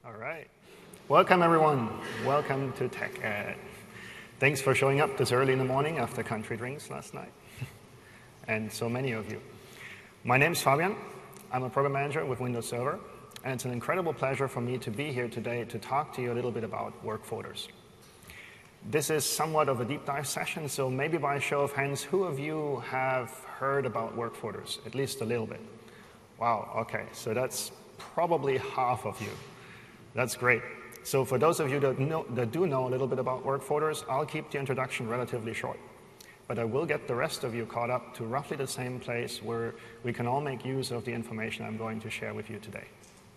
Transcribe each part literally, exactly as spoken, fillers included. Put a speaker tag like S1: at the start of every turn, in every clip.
S1: All right. Welcome, everyone. Welcome to TechEd. Thanks for showing up this early in the morning after country drinks last night. And so many of you. My name is Fabian. I'm a program manager with Windows Server. And it's an incredible pleasure for me to be here today to talk to you a little bit about work folders. This is somewhat of a deep dive session, so maybe by a show of hands, who of you have heard about work folders? At least a little bit. Wow, okay, so that's probably half of you. That's great. So for those of you that, know, that do know a little bit about work folders, I'll keep the introduction relatively short. But I will get the rest of you caught up to roughly the same place where we can all make use of the information I'm going to share with you today.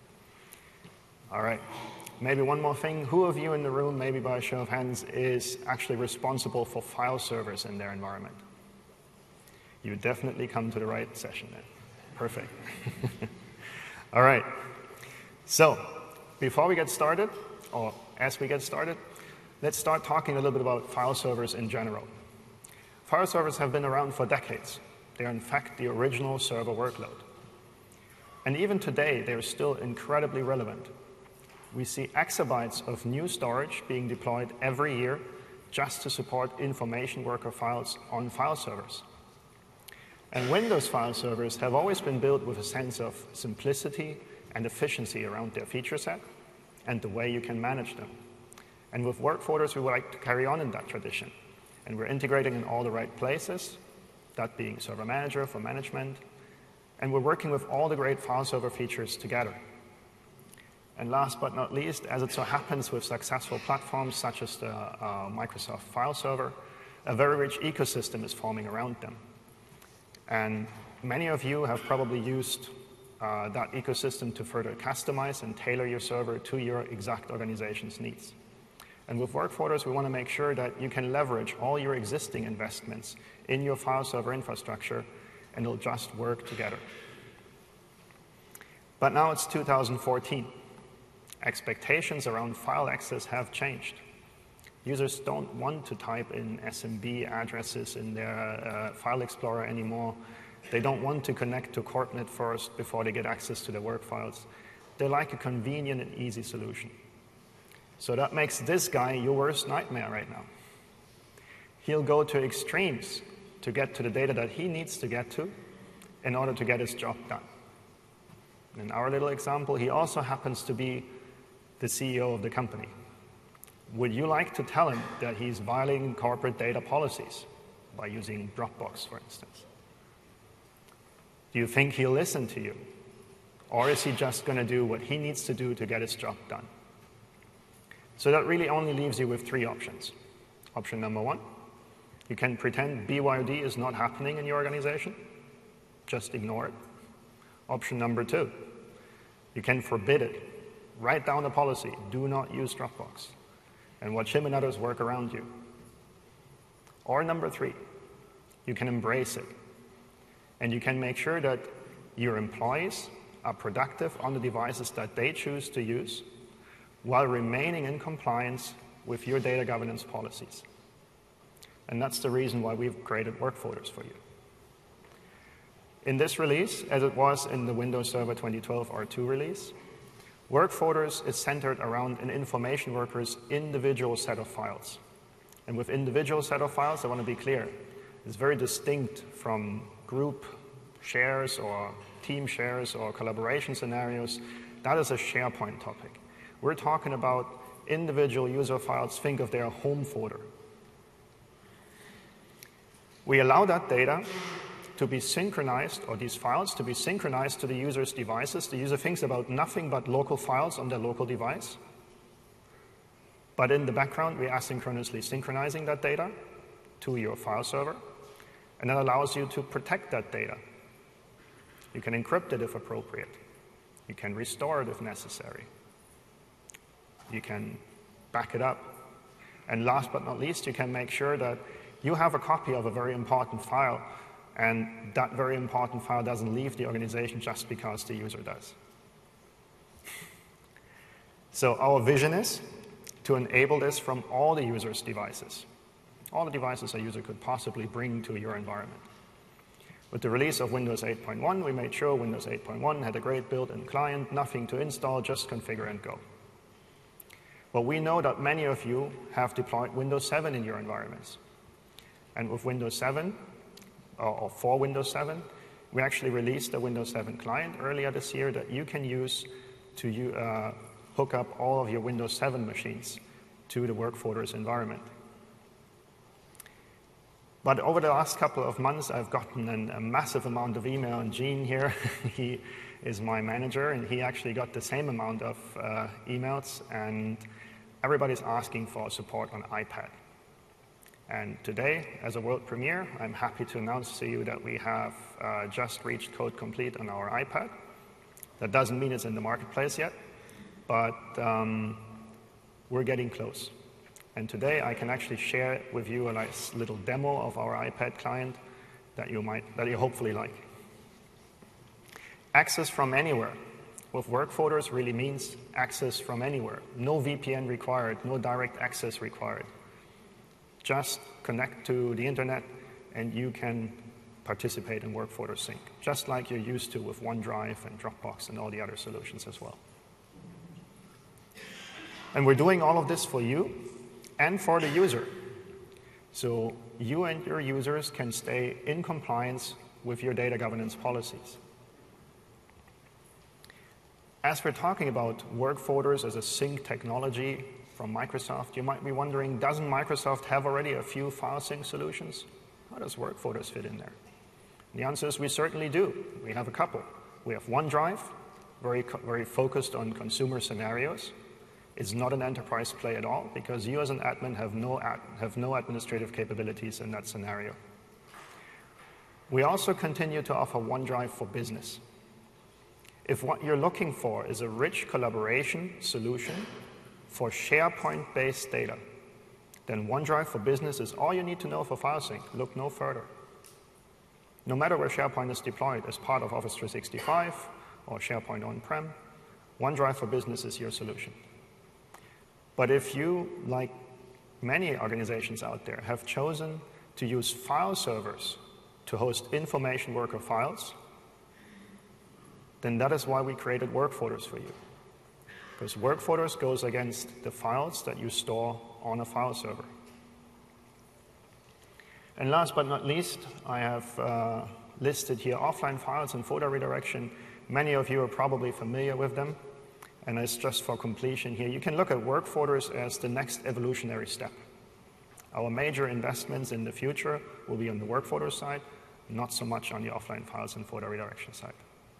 S1: All right. Maybe one more thing. Who of you in the room, maybe by a show of hands, is actually responsible for file servers in their environment? You definitely come to the right session then. Perfect. All right. So before we get started, or as we get started, let's start talking a little bit about file servers in general. File servers have been around for decades. They are, in fact, the original server workload. And even today, they are still incredibly relevant. We see exabytes of new storage being deployed every year just to support information worker files on file servers. And Windows file servers have always been built with a sense of simplicity and efficiency around their feature set and the way you can manage them. And with work folders, we would like to carry on in that tradition. And we're integrating in all the right places, that being Server Manager for management. And we're working with all the great file server features together. And last but not least, as it so happens with successful platforms such as the uh, Microsoft File Server, a very rich ecosystem is forming around them. And many of you have probably used uh, that ecosystem to further customize and tailor your server to your exact organization's needs. And with work folders, we want to make sure that you can leverage all your existing investments in your file server infrastructure, and it'll just work together. But now it's two thousand fourteen. Expectations around file access have changed. Users don't want to type in S M B addresses in their uh, file explorer anymore. They don't want to connect to CoordNet first before they get access to their work files. They like a convenient and easy solution. So that makes this guy your worst nightmare right now. He'll go to extremes to get to the data that he needs to get to in order to get his job done. In our little example, he also happens to be the C E O of the company. Would you like to tell him that he's violating corporate data policies by using Dropbox, for instance? Do you think he'll listen to you? Or is he just going to do what he needs to do to get his job done? So that really only leaves you with three options. Option number one, you can pretend B Y O D is not happening in your organization. Just ignore it. Option number two, you can forbid it. Write down a policy, do not use Dropbox, and watch him and others work around you. Or number three, you can embrace it. And you can make sure that your employees are productive on the devices that they choose to use while remaining in compliance with your data governance policies. And that's the reason why we've created work folders for you. In this release, as it was in the Windows Server twenty twelve R two release, work folders is centered around an information worker's individual set of files. And with individual set of files, I want to be clear, it's very distinct from group shares or team shares or collaboration scenarios. That is a SharePoint topic. We're talking about individual user files. Think of their home folder. We allow that data to be synchronized, or these files to be synchronized to the user's devices. The user thinks about nothing but local files on their local device. But in the background, we're asynchronously synchronizing that data to your file server. And that allows you to protect that data. You can encrypt it if appropriate. You can restore it if necessary. You can back it up. And last but not least, you can make sure that you have a copy of a very important file, and that very important file doesn't leave the organization just because the user does. So our vision is to enable this from all the user's devices. All the devices a user could possibly bring to your environment. With the release of Windows eight point one, we made sure Windows eight point one had a great built-in client, nothing to install, just configure and go. Well, we know that many of you have deployed Windows seven in your environments. And with Windows seven, or for Windows seven, we actually released a Windows seven client earlier this year that you can use to uh, hook up all of your Windows seven machines to the Workforders environment. But over the last couple of months, I've gotten an, a massive amount of email, and Gene here, he is my manager, and he actually got the same amount of uh, emails, and everybody's asking for support on iPad. And today, as a world premiere, I'm happy to announce to you that we have uh, just reached code complete on our iPad. That doesn't mean it's in the marketplace yet, but um, we're getting close. And today I can actually share with you a nice little demo of our iPad client that you might, that you hopefully like. Access from anywhere with Workforders really means access from anywhere. No V P N required, no direct access required. Just connect to the internet and you can participate in Workforders Sync, just like you're used to with OneDrive and Dropbox and all the other solutions as well. And we're doing all of this for you and for the user. So you and your users can stay in compliance with your data governance policies. As we're talking about Workforders as a sync technology from Microsoft, you might be wondering, doesn't Microsoft have already a few file sync solutions? How does Workforders fit in there? And the answer is we certainly do. We have a couple. We have OneDrive, very, very focused on consumer scenarios. It's not an enterprise play at all because you as an admin have no, ad, have no administrative capabilities in that scenario. We also continue to offer OneDrive for Business. If what you're looking for is a rich collaboration solution for SharePoint-based data, then OneDrive for Business is all you need to know for file sync. Look no further. No matter where SharePoint is deployed, as part of Office three sixty-five or SharePoint on-prem, OneDrive for Business is your solution. But if you, like many organizations out there, have chosen to use file servers to host information worker files, then that is why we created Workforders for you. Because Workforders goes against the files that you store on a file server. And last but not least, I have uh, listed here offline files and photo redirection. Many of you are probably familiar with them. And it's just for completion here. You can look at Workforders as the next evolutionary step. Our major investments in the future will be on the Workforders side, not so much on the offline files and photo redirection side.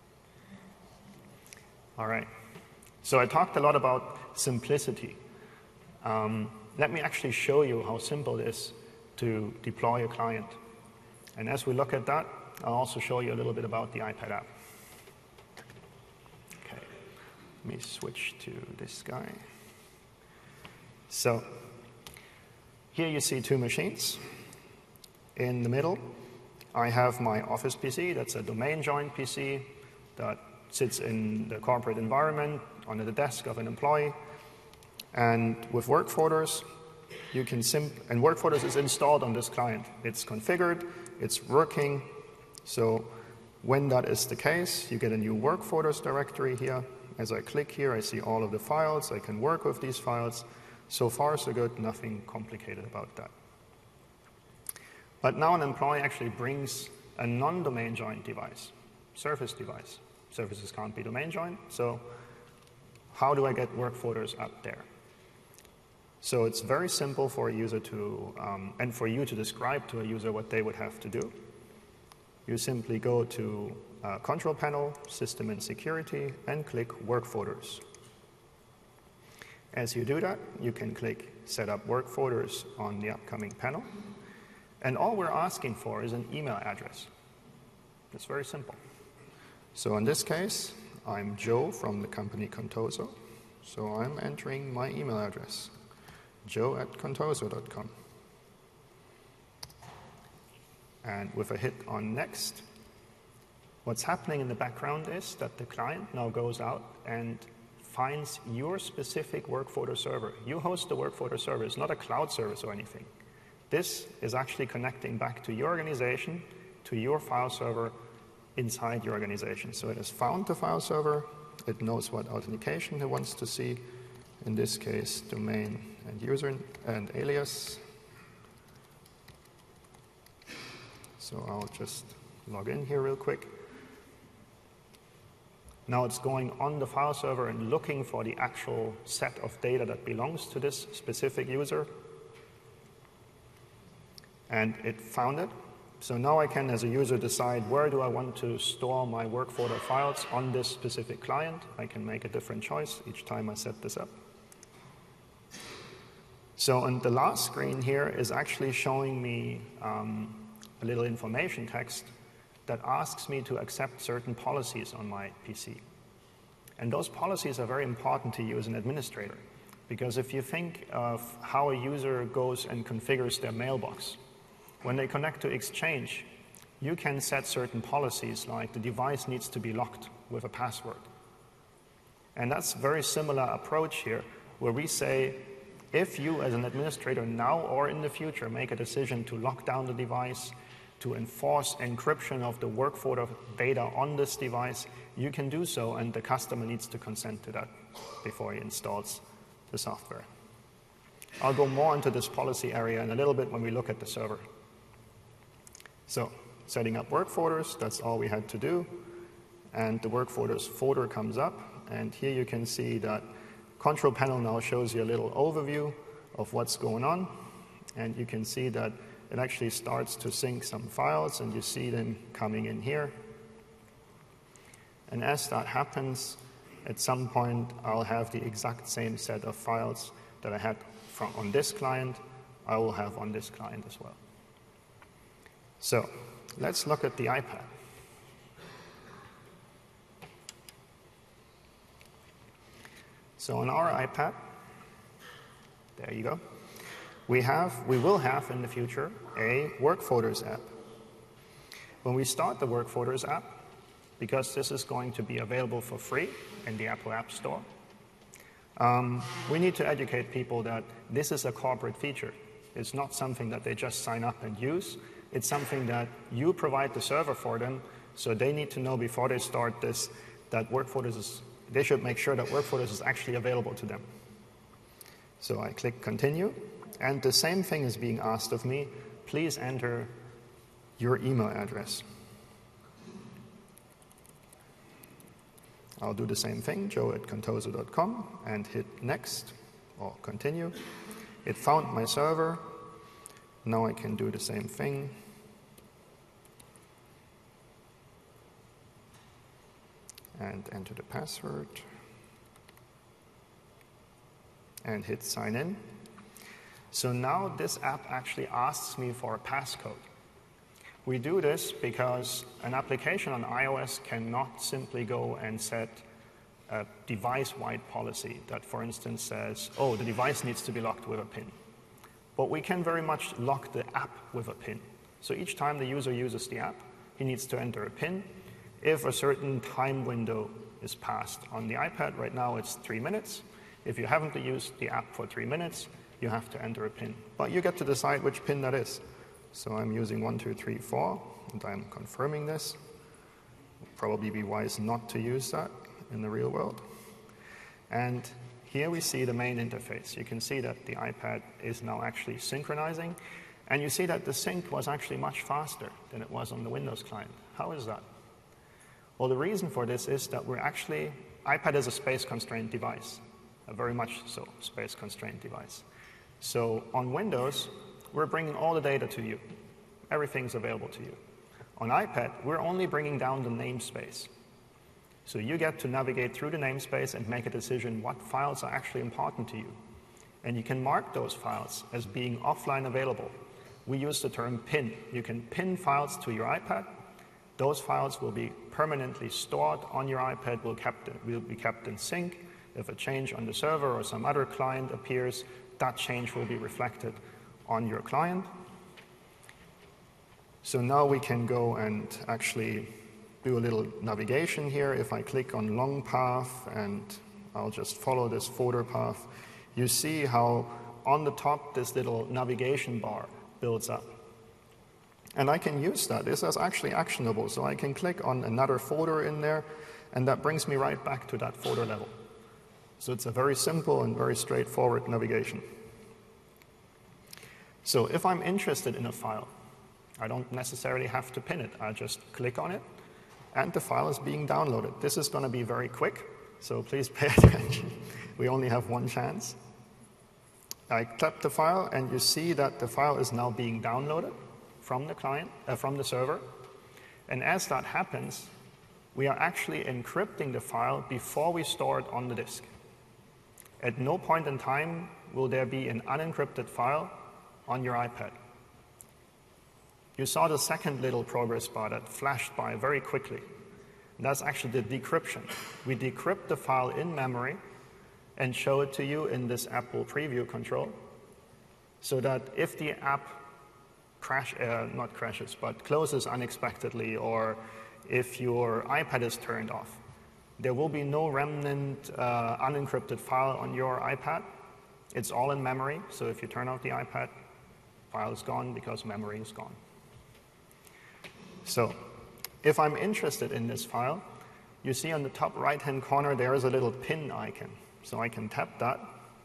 S1: All right. So I talked a lot about simplicity. Um, let me actually show you how simple it is to deploy a client. And as we look at that, I'll also show you a little bit about the iPad app. Okay, let me switch to this guy. So here you see two machines. In the middle, I have my Office P C. That's a domain-joined P C that sits in the corporate environment under the desk of an employee. And with Workforders, you can sim and Workforders is installed on this client. It's configured, it's working. So when that is the case, you get a new Workforders directory here. As I click here, I see all of the files. I can work with these files. So far, so good, nothing complicated about that. But now an employee actually brings a non-domain joined device, Surface device. Services can't be domain joined, so how do I get Workforders up there? So it's very simple for a user to, um, and for you to describe to a user what they would have to do. You simply go to uh, Control Panel, System and Security, and click Workforders. As you do that, you can click Set up Workforders on the upcoming panel. And all we're asking for is an email address. It's very simple. So in this case, I'm Joe from the company Contoso. So I'm entering my email address, joe at contoso dot com. And with a hit on Next, what's happening in the background is that the client now goes out and finds your specific Workforders server. You host the Workforders server. It's not a cloud service or anything. This is actually connecting back to your organization, to your file server inside your organization. So it has found the file server. It knows what authentication it wants to see. in this case, domain and user and alias. So I'll just log in here real quick. Now it's going on the file server and looking for the actual set of data that belongs to this specific user. And it found it. So now I can, as a user, decide where do I want to store my work folder files on this specific client. I can make a different choice each time I set this up. So on the last screen here is actually showing me um, a little information text that asks me to accept certain policies on my P C. And those policies are very important to you as an administrator, because if you think of how a user goes and configures their mailbox, when they connect to Exchange, you can set certain policies like the device needs to be locked with a password. And that's a very similar approach here, where we say, if you as an administrator now or in the future make a decision to lock down the device, to enforce encryption of the work folder data on this device, you can do so, and the customer needs to consent to that before he installs the software. I'll go more into this policy area in a little bit when we look at the server. So, setting up work folders, that's all we had to do. And the work folders folder comes up, and here you can see that Control Panel now shows you a little overview of what's going on. And you can see that it actually starts to sync some files, and you see them coming in here. And as that happens, at some point, I'll have the exact same set of files that I had from on this client, I will have on this client as well. So let's look at the iPad. So on our iPad, there you go, we have, we will have in the future a Work Folders app. When we start the Work Folders app, because this is going to be available for free in the Apple App Store, um, we need to educate people that this is a corporate feature. It's not something that they just sign up and use. It's something that you provide the server for them, so they need to know before they start this that Work Folders is, they should make sure that Work Folders is actually available to them. So I click Continue, and the same thing is being asked of me. Please enter your email address. I'll do the same thing, joe at contoso dot com, and hit Next or Continue. It found my server. Now I can do the same thing. And enter the password. And hit Sign In. So now this app actually asks me for a passcode. We do this because an application on iOS cannot simply go and set a device-wide policy that, for instance, says, oh, the device needs to be locked with a PIN. But we can very much lock the app with a PIN. So each time the user uses the app, he needs to enter a PIN. If a certain time window is passed on the iPad, right now it's three minutes. If you haven't used the app for three minutes, you have to enter a PIN. But you get to decide which PIN that is. So I'm using one, two, three, four, and I'm confirming this. It'd probably be wise not to use that in the real world. And here we see the main interface. You can see that the iPad is now actually synchronizing, and you see that the sync was actually much faster than it was on the Windows client. How is that? Well, the reason for this is that we're actually, iPad is a space-constrained device, a very much so space-constrained device. So on Windows, we're bringing all the data to you. Everything's available to you. On iPad, we're only bringing down the namespace. So you get to navigate through the namespace and make a decision what files are actually important to you. And you can mark those files as being offline available. We use the term pin. You can pin files to your iPad. Those files will be permanently stored on your iPad, will, kept, will be kept in sync. If a change on the server or some other client appears, that change will be reflected on your client. So now we can go and actually do a little navigation here. If I click on long path and I'll just follow this folder path, you see how on the top this little navigation bar builds up. And I can use that. This is actually actionable. So I can click on another folder in there, and that brings me right back to that folder level. So it's a very simple and very straightforward navigation. So if I'm interested in a file, I don't necessarily have to pin it. I just click on it, and the file is being downloaded. This is going to be very quick, so please pay attention. We only have one chance. I tap the file, and you see that the file is now being downloaded from the client, uh, from the server. And as that happens, we are actually encrypting the file before we store it on the disk. At no point in time will there be an unencrypted file on your iPad. You saw the second little progress bar that flashed by very quickly. That's actually the decryption. We decrypt the file in memory and show it to you in this Apple preview control, so that if the app crash, uh, not crashes, but closes unexpectedly, or if your iPad is turned off, there will be no remnant uh, unencrypted file on your iPad. It's all in memory, so if you turn off the iPad, file is gone because memory is gone. So if I'm interested in this file, you see on the top right-hand corner there is a little pin icon. So I can tap that,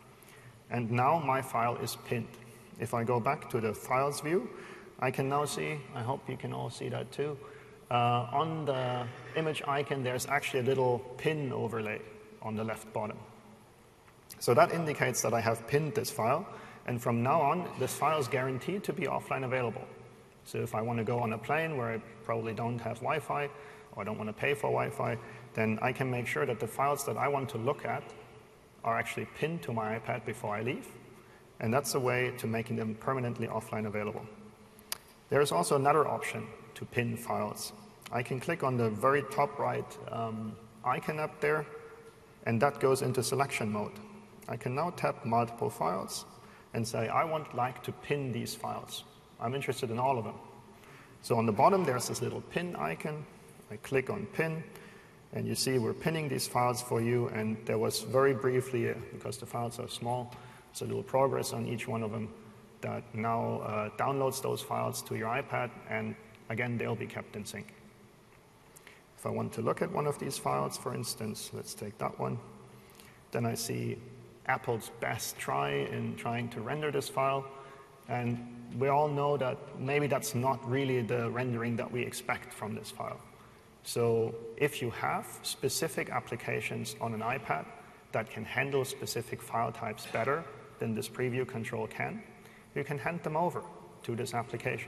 S1: and now my file is pinned. If I go back to the Files view, I can now see, I hope you can all see that too, uh, on the image icon there's actually a little pin overlay on the left bottom. So that indicates that I have pinned this file, and from now on this file is guaranteed to be offline available. So if I want to go on a plane where I probably don't have Wi-Fi, or I don't want to pay for Wi-Fi, then I can make sure that the files that I want to look at are actually pinned to my iPad before I leave. And that's a way to making them permanently offline available. There's also another option to pin files. I can click on the very top right um, icon up there, and that goes into selection mode. I can now tap multiple files and say, I want like to pin these files. I'm interested in all of them. So on the bottom, there's this little pin icon. I click on pin, and you see we're pinning these files for you, and there was very briefly, uh, because the files are small, so a little progress on each one of them that now uh, downloads those files to your iPad, and again, they'll be kept in sync. If I want to look at one of these files, for instance, let's take that one, then I see Apple's best try in trying to render this file, and we all know that maybe that's not really the rendering that we expect from this file. So if you have specific applications on an iPad that can handle specific file types better than this preview control can, you can hand them over to this application.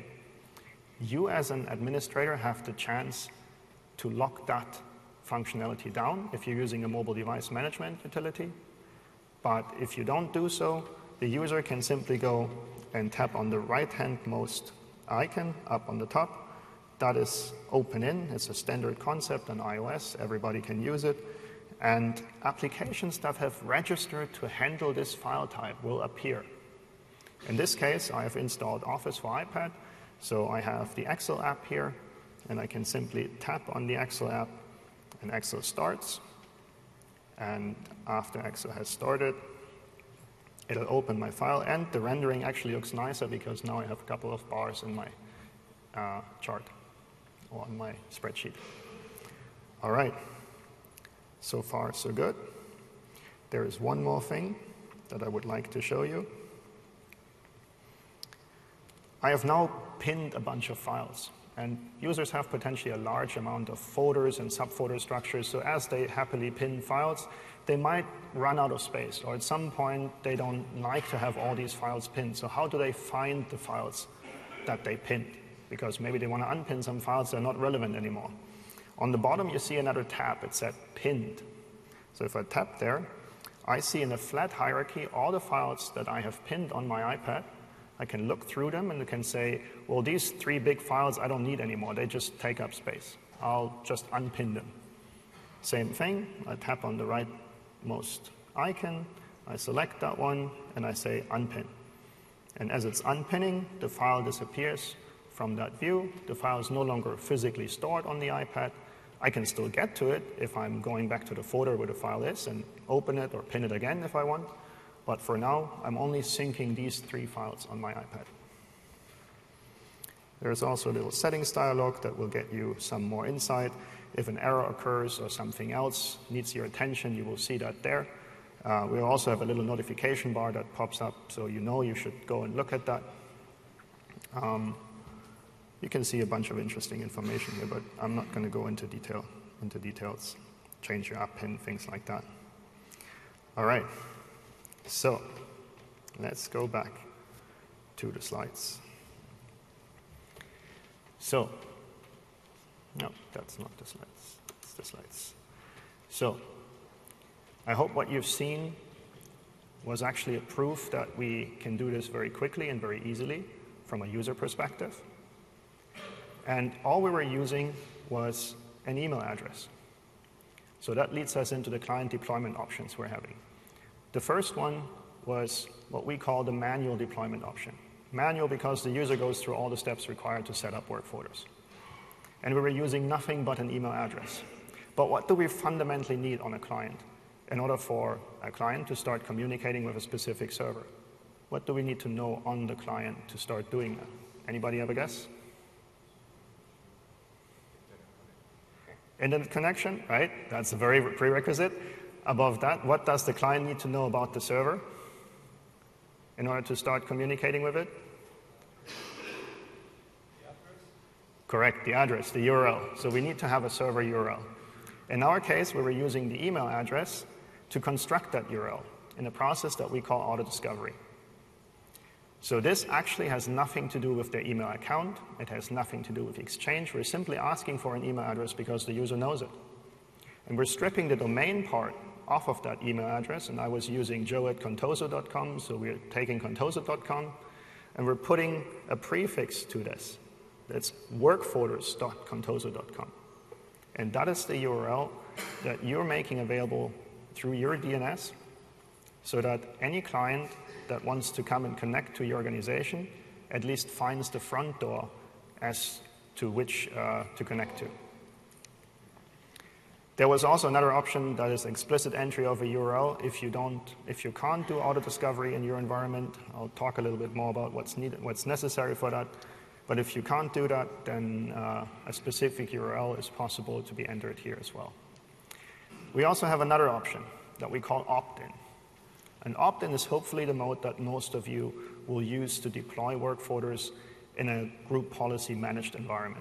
S1: You as an administrator have the chance to lock that functionality down if you're using a mobile device management utility. But if you don't do so, the user can simply go and tap on the right-hand most icon up on the top. That is open-in. It's a standard concept on iOS. Everybody can use it. And applications that have registered to handle this file type will appear. In this case, I have installed Office for iPad. So I have the Excel app here, and I can simply tap on the Excel app, and Excel starts. And after Excel has started, it'll open my file, and the rendering actually looks nicer because now I have a couple of bars in my uh, chart or on my spreadsheet. All right, so far so good. There is one more thing that I would like to show you. I have now pinned a bunch of files, and users have potentially a large amount of folders and subfolder structures, so as they happily pin files, they might run out of space, or at some point they don't like to have all these files pinned. So how do they find the files that they pinned? Because maybe they want to unpin some files that are not relevant anymore. On the bottom you see another tab, it said pinned. So if I tap there, I see in a flat hierarchy all the files that I have pinned on my iPad. I can look through them and I can say, well, these three big files I don't need anymore, they just take up space. I'll just unpin them. Same thing, I tap on the rightmost icon, I select that one, and I say unpin. And as it's unpinning, the file disappears from that view. The file is no longer physically stored on the iPad. I can still get to it if I'm going back to the folder where the file is and open it or pin it again if I want. But for now, I'm only syncing these three files on my iPad. There's also a little settings dialog that will get you some more insight. If an error occurs or something else needs your attention, you will see that there. Uh, we also have a little notification bar that pops up, so you know you should go and look at that. Um, you can see a bunch of interesting information here, but I'm not going to go into detail, into details, change your app pin, things like that. All right, so let's go back to the slides. So, no, that's not the slides, it's the slides. So, I hope what you've seen was actually a proof that we can do this very quickly and very easily from a user perspective. And all we were using was an email address. So that leads us into the client deployment options we're having. The first one was what we call the manual deployment option. Manual because the user goes through all the steps required to set up work folders. And we were using nothing but an email address. But what do we fundamentally need on a client in order for a client to start communicating with a specific server? What do we need to know on the client to start doing that? Anybody have a guess? Internet connection, right? That's a very prerequisite. Above that, what does the client need to know about the server in order to start communicating with it? The address? Correct, the address, the U R L. So we need to have a server U R L. In our case, we were using the email address to construct that U R L in a process that we call auto-discovery. So this actually has nothing to do with their email account. It has nothing to do with Exchange. We're simply asking for an email address because the user knows it. And we're stripping the domain part off of that email address. And I was using joe at contoso dot com, so we're taking contoso dot com, and we're putting a prefix to this. That's workfolders dot contoso dot com. And that is the U R L that you're making available through your D N S so that any client that wants to come and connect to your organization at least finds the front door as to which uh, to connect to. There was also another option that is explicit entry of a U R L. If you don't, if you can't do auto-discovery in your environment, I'll talk a little bit more about what's needed, what's necessary for that. But if you can't do that, then uh, a specific U R L is possible to be entered here as well. We also have another option that we call opt-in. And opt-in is hopefully the mode that most of you will use to deploy work folders in a group policy managed environment.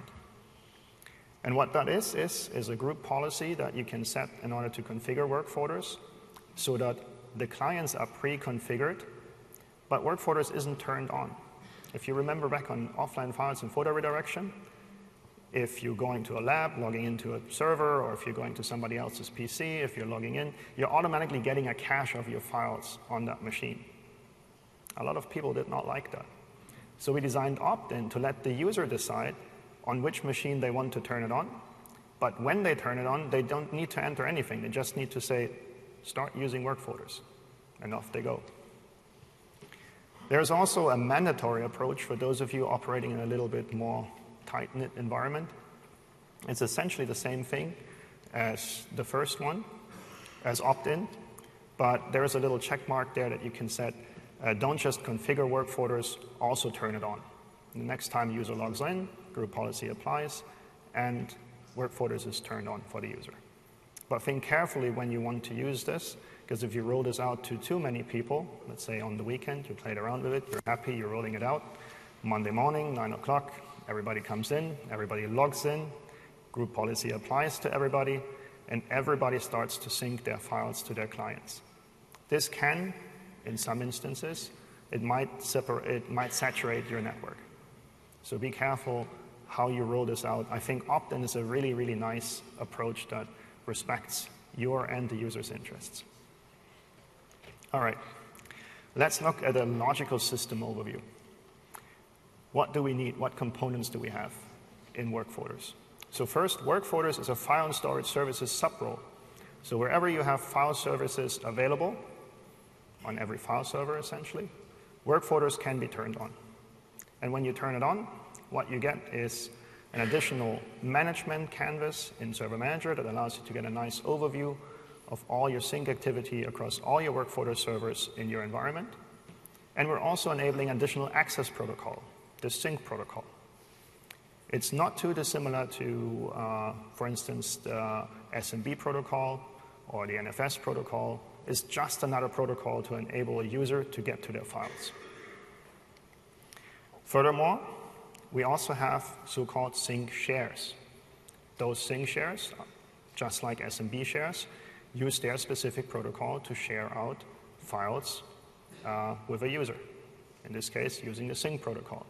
S1: And what that is, is, is a group policy that you can set in order to configure work folders so that the clients are pre-configured, but work folders isn't turned on. If you remember back on offline files and photo redirection, if you're going to a lab, logging into a server, or if you're going to somebody else's P C, if you're logging in, you're automatically getting a cache of your files on that machine. A lot of people did not like that. So we designed opt-in to let the user decide on which machine they want to turn it on. But when they turn it on, they don't need to enter anything. They just need to say, start using work folders, and off they go. There's also a mandatory approach for those of you operating in a little bit more tight-knit environment. It's essentially the same thing as the first one, as opt-in, but there's a little check mark there that you can set. Uh, don't just configure work folders, also turn it on. The next time the user logs in, group policy applies, and work folders is turned on for the user. But think carefully when you want to use this, because if you roll this out to too many people, let's say on the weekend, you played around with it, you're happy, you're rolling it out, Monday morning, nine o'clock, everybody comes in, everybody logs in, group policy applies to everybody, and everybody starts to sync their files to their clients. This can, in some instances, it might, separate, it might saturate your network. So be careful how you roll this out. I think opt-in is a really, really nice approach that respects your and the user's interests. All right, let's look at a logical system overview. What do we need? What components do we have in work folders? So first, work folders is a file and storage services subrole. So wherever you have file services available, on every file server essentially, work folders can be turned on. And when you turn it on, what you get is an additional management canvas in Server Manager that allows you to get a nice overview of all your sync activity across all your work folder servers in your environment. And we're also enabling additional access protocol, the sync protocol. It's not too dissimilar to, uh, for instance, the S M B protocol or the N F S protocol is just another protocol to enable a user to get to their files. Furthermore, we also have so-called sync shares. Those sync shares, just like S M B shares, use their specific protocol to share out files uh, with a user, in this case using the sync protocol.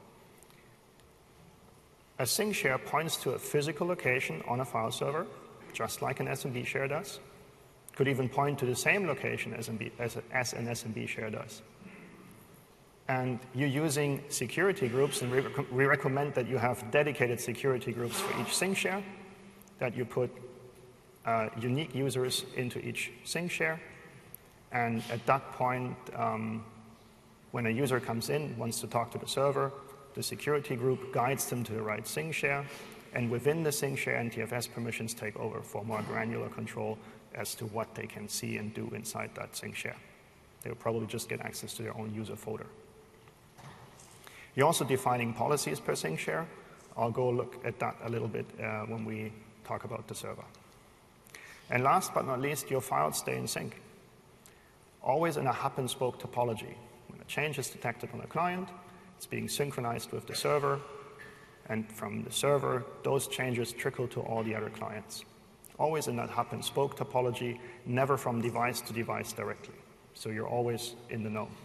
S1: A sync share points to a physical location on a file server, just like an S M B share does. Could even point to the same location as, M B, as, as an S M B share does. And you're using security groups, and we, rec we recommend that you have dedicated security groups for each sync share, that you put uh, unique users into each sync share. And at that point, um, when a user comes in, wants to talk to the server, the security group guides them to the right sync share, and within the sync share, N T F S permissions take over for more granular control as to what they can see and do inside that sync share. They'll probably just get access to their own user folder. You're also defining policies per sync share. I'll go look at that a little bit uh, when we talk about the server. And last but not least, your files stay in sync. Always in a hub-and-spoke topology. When a change is detected on a client, it's being synchronized with the server, and from the server, those changes trickle to all the other clients. Always in that hub-and-spoke topology, never from device to device directly. So you're always in the know.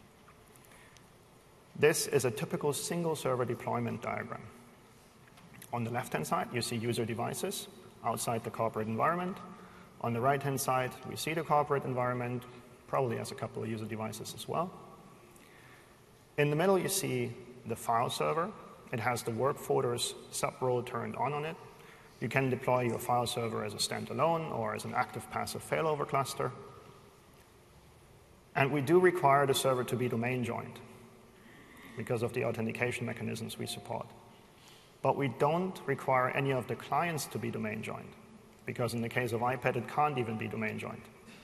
S1: This is a typical single server deployment diagram. On the left-hand side, you see user devices outside the corporate environment. On the right-hand side, we see the corporate environment, probably has a couple of user devices as well. In the middle, you see the file server. It has the work folders sub-role turned on on it. You can deploy your file server as a standalone or as an active passive failover cluster. And we do require the server to be domain joined because of the authentication mechanisms we support. But we don't require any of the clients to be domain joined, because in the case of iPad, it can't even be domain joined.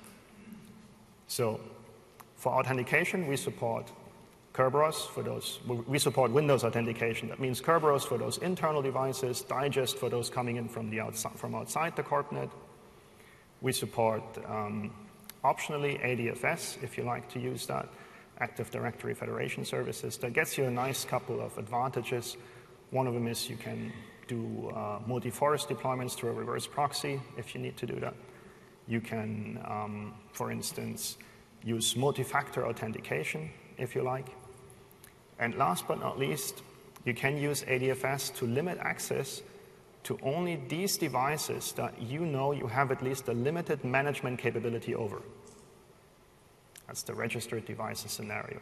S1: So for authentication, we support Kerberos for those, we support Windows authentication. That means Kerberos for those internal devices, Digest for those coming in from, the outside, from outside the CorpNet. We support, um, optionally, A D F S, if you like to use that, Active Directory Federation Services. That gets you a nice couple of advantages. One of them is you can do uh, multi-forest deployments through a reverse proxy if you need to do that. You can, um, for instance, use multi-factor authentication, if you like. And last but not least, you can use A D F S to limit access to only these devices that you know you have at least a limited management capability over. That's the registered devices scenario.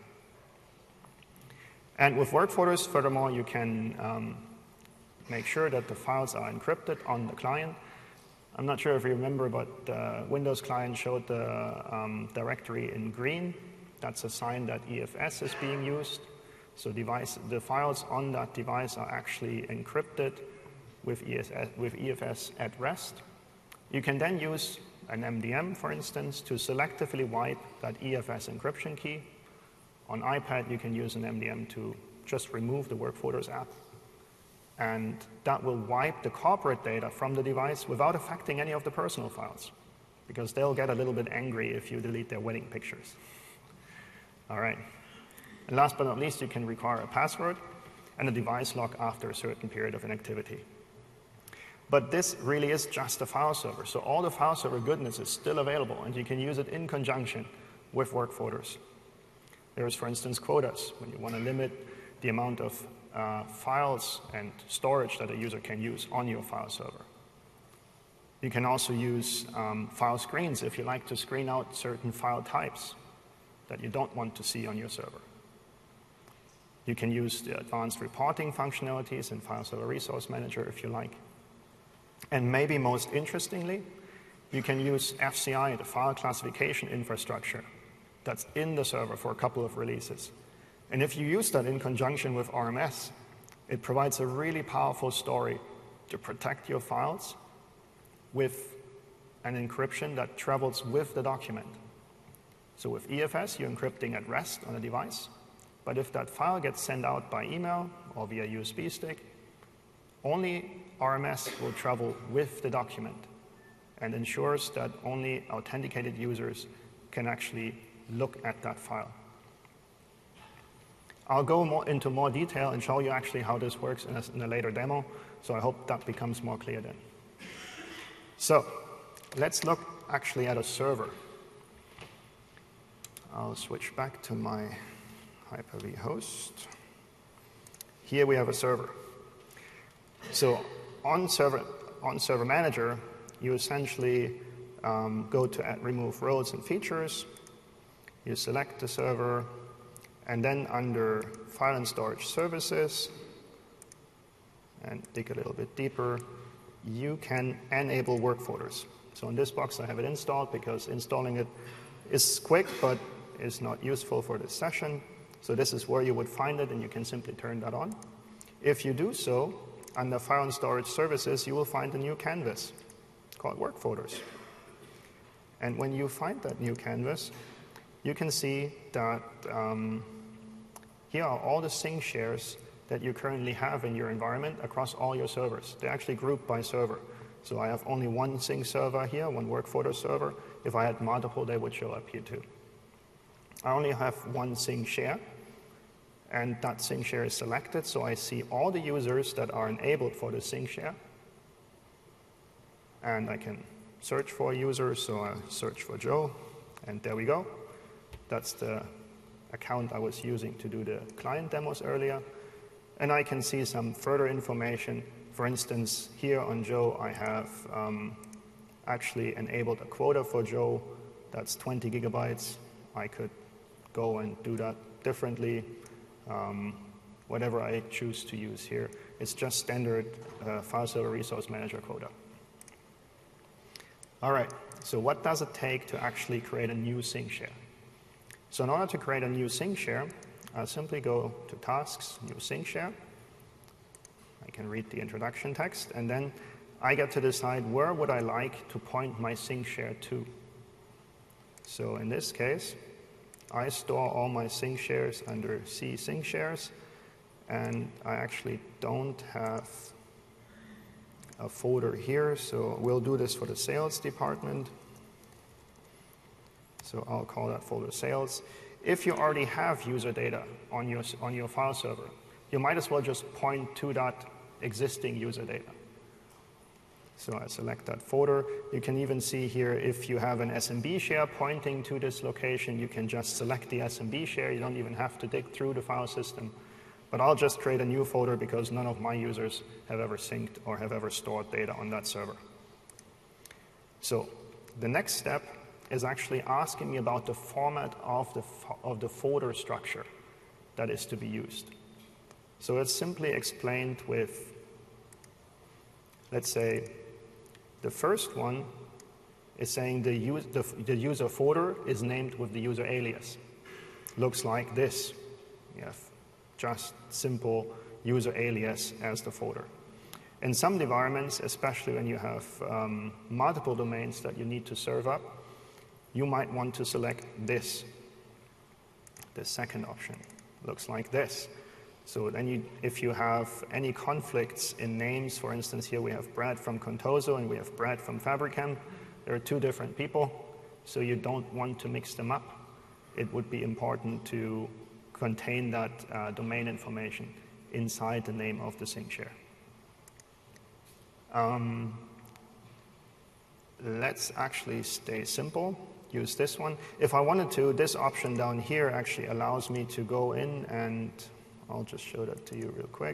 S1: And with work folders, furthermore, you can um, make sure that the files are encrypted on the client. I'm not sure if you remember, but the Windows client showed the um, directory in green. That's a sign that E F S is being used. So device, the files on that device are actually encrypted with E S S, with E F S at rest. You can then use an M D M, for instance, to selectively wipe that E F S encryption key. On iPad, you can use an M D M to just remove the work folders app. And that will wipe the corporate data from the device without affecting any of the personal files, because they'll get a little bit angry if you delete their wedding pictures. All right. And last but not least, you can require a password and a device lock after a certain period of inactivity. But this really is just a file server. So all the file server goodness is still available, and you can use it in conjunction with work folders. There's, for instance, quotas, when you want to limit the amount of uh, files and storage that a user can use on your file server. You can also use um, file screens if you like to screen out certain file types that you don't want to see on your server. You can use the advanced reporting functionalities in File Server Resource Manager if you like. And maybe most interestingly, you can use F C I, the file classification infrastructure that's in the server for a couple of releases. And if you use that in conjunction with R M S, it provides a really powerful story to protect your files with an encryption that travels with the document. So with E F S, you're encrypting at rest on a device. But if that file gets sent out by email or via U S B stick, only R M S will travel with the document and ensures that only authenticated users can actually look at that file. I'll go more into more detail and show you actually how this works in a, in a later demo, so I hope that becomes more clear then. So let's look actually at a server. I'll switch back to my Hyper-V host. Here we have a server. So on Server, on Server Manager, you essentially um, go to add, remove roles and features. You select the server, and then under File and Storage Services, and dig a little bit deeper, you can enable work folders. So in this box, I have it installed because installing it is quick, but is not useful for this session. So this is where you would find it, and you can simply turn that on. If you do so, under File and Storage Services, you will find a new canvas called Work Folders. And when you find that new canvas, you can see that um, here are all the sync shares that you currently have in your environment across all your servers. They're actually grouped by server. So I have only one sync server here, one work folder server. If I had multiple, they would show up here too. I only have one sync share, and that sync share is selected, so I see all the users that are enabled for the sync share. And I can search for users, so I search for Joe, and there we go. That's the account I was using to do the client demos earlier. And I can see some further information. For instance, here on Joe, I have um, actually enabled a quota for Joe. That's twenty gigabytes. I could go and do that differently, um, whatever I choose to use here. It's just standard uh, file server resource manager quota. All right, so what does it take to actually create a new sync share? So in order to create a new sync share, I'll simply go to Tasks, New Sync Share. I can read the introduction text, and then I get to decide where would I like to point my sync share to. So in this case, I store all my sync shares under C sync shares, and I actually don't have a folder here, so we'll do this for the sales department. So I'll call that folder sales. If you already have user data on your, on your file server, you might as well just point to that existing user data. So I select that folder. You can even see here if you have an S M B share pointing to this location, you can just select the S M B share. You don't even have to dig through the file system. But I'll just create a new folder because none of my users have ever synced or have ever stored data on that server. So the next step is actually asking me about the format of the, of the folder structure that is to be used. So it's simply explained with, let's say, the first one is saying the, use, the, the user folder is named with the user alias. Looks like this. You have just simple user alias as the folder. In some environments, especially when you have um, multiple domains that you need to serve up, you might want to select this. The second option looks like this. So then you, if you have any conflicts in names, for instance, here we have Brad from Contoso and we have Brad from Fabricam. There are two different people, so you don't want to mix them up. It would be important to contain that uh, domain information inside the name of the sync share. Um, let's actually stay simple. Use this one. If I wanted to, this option down here actually allows me to go in and I'll just show that to you real quick.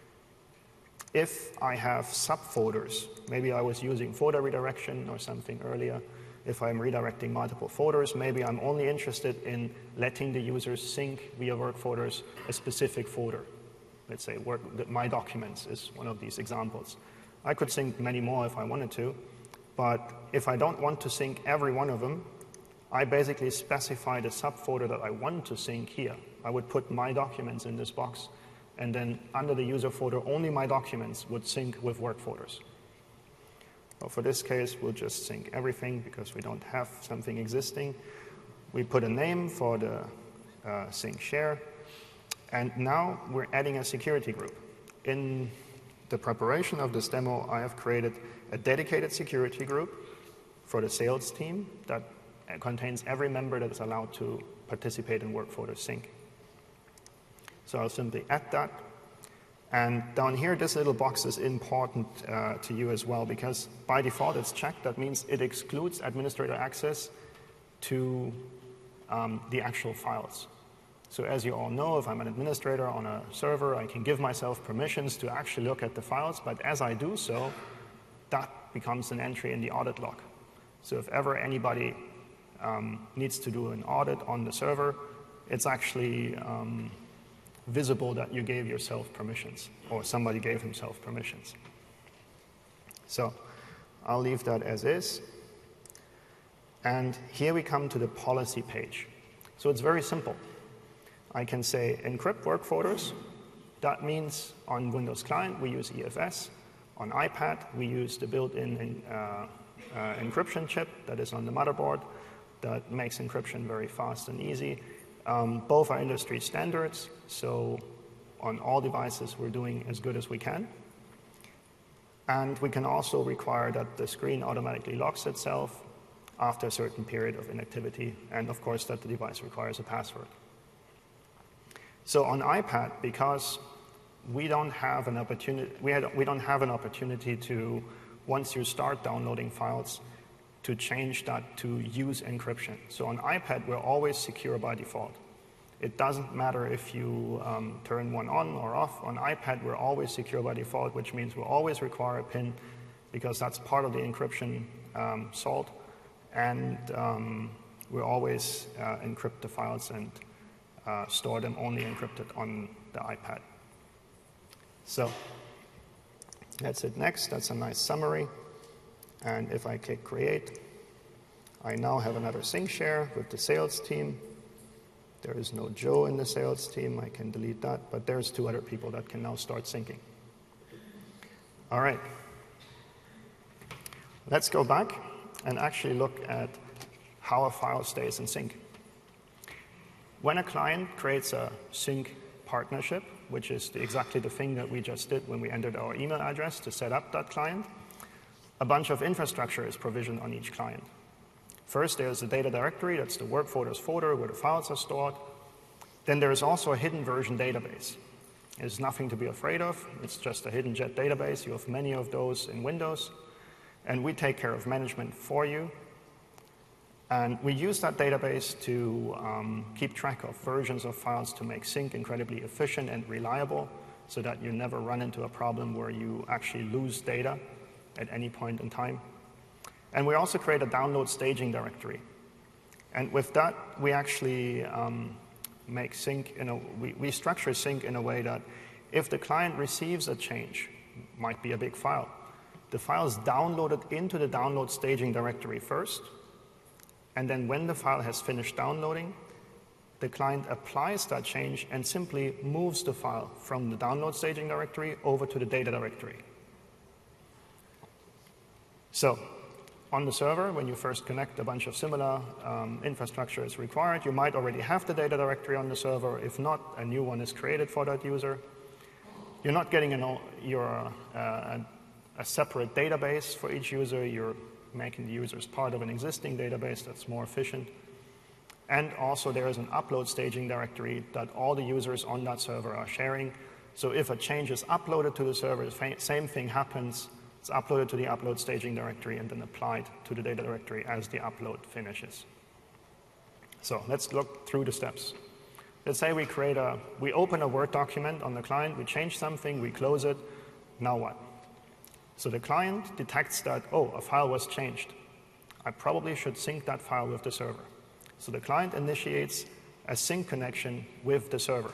S1: If I have subfolders, maybe I was using folder redirection or something earlier. If I'm redirecting multiple folders, maybe I'm only interested in letting the users sync via work folders a specific folder. Let's say work, my documents is one of these examples. I could sync many more if I wanted to, but if I don't want to sync every one of them, I basically specify the subfolder that I want to sync here. I would put my documents in this box, and then under the user folder, only my documents would sync with work folders. Well, for this case, we'll just sync everything because we don't have something existing. We put a name for the uh, sync share, and now we're adding a security group. In the preparation of this demo, I have created a dedicated security group for the sales team that contains every member that is allowed to participate in WorkFolders sync. So I'll simply add that. And down here, this little box is important uh, to you as well, because by default it's checked. That means it excludes administrator access to um, the actual files. So as you all know, if I'm an administrator on a server, I can give myself permissions to actually look at the files, but as I do so, that becomes an entry in the audit log. So if ever anybody um, needs to do an audit on the server, it's actually um, visible that you gave yourself permissions, or somebody gave himself permissions. So I'll leave that as is. And here we come to the policy page. So it's very simple. I can say encrypt WorkFolders. That means on Windows Client we use E F S. On iPad we use the built-in uh, uh, encryption chip that is on the motherboard that makes encryption very fast and easy. Um, both are industry standards, so on all devices we're doing as good as we can. And we can also require that the screen automatically locks itself after a certain period of inactivity, and of course that the device requires a password. So on iPad, because we don't have an opportunity, we, had, we don't have an opportunity to, once you start downloading files, to change that to use encryption. So on iPad, we're always secure by default. It doesn't matter if you um, turn one on or off. On iPad, we're always secure by default, which means we'll always require a PIN, because that's part of the encryption um, salt. And um, we'll always uh, encrypt the files and uh, store them only encrypted on the iPad. So that's it next. That's a nice summary. And if I click create, I now have another sync share with the sales team. There is no Joe in the sales team. I can delete that, but there's two other people that can now start syncing. All right. Let's go back and actually look at how a file stays in sync. When a client creates a sync partnership, which is the, exactly the thing that we just did when we entered our email address to set up that client, a bunch of infrastructure is provisioned on each client. First, there's the data directory. That's the WorkFolders folder where the files are stored. Then there is also a hidden version database. There's nothing to be afraid of. It's just a hidden jet database. You have many of those in Windows. And we take care of management for you. And we use that database to um, keep track of versions of files to make sync incredibly efficient and reliable, so that you never run into a problem where you actually lose data at any point in time. And we also create a download staging directory. And with that, we actually um, make sync, in a, we, we structure sync in a way that if the client receives a change, might be a big file, the file is downloaded into the download staging directory first, and then when the file has finished downloading, the client applies that change and simply moves the file from the download staging directory over to the data directory. So on the server, when you first connect, a bunch of similar um, infrastructure is required. You might already have the data directory on the server. If not, a new one is created for that user. You're not getting an, your, uh, a, a separate database for each user. You're making the users part of an existing database that's more efficient. And also there is an upload staging directory that all the users on that server are sharing. So if a change is uploaded to the server, the same thing happens. It's uploaded to the upload staging directory and then applied to the data directory as the upload finishes. So let's look through the steps. Let's say we create a, we open a Word document on the client, we change something, we close it, now what? So the client detects that, oh, a file was changed. I probably should sync that file with the server. So the client initiates a sync connection with the server.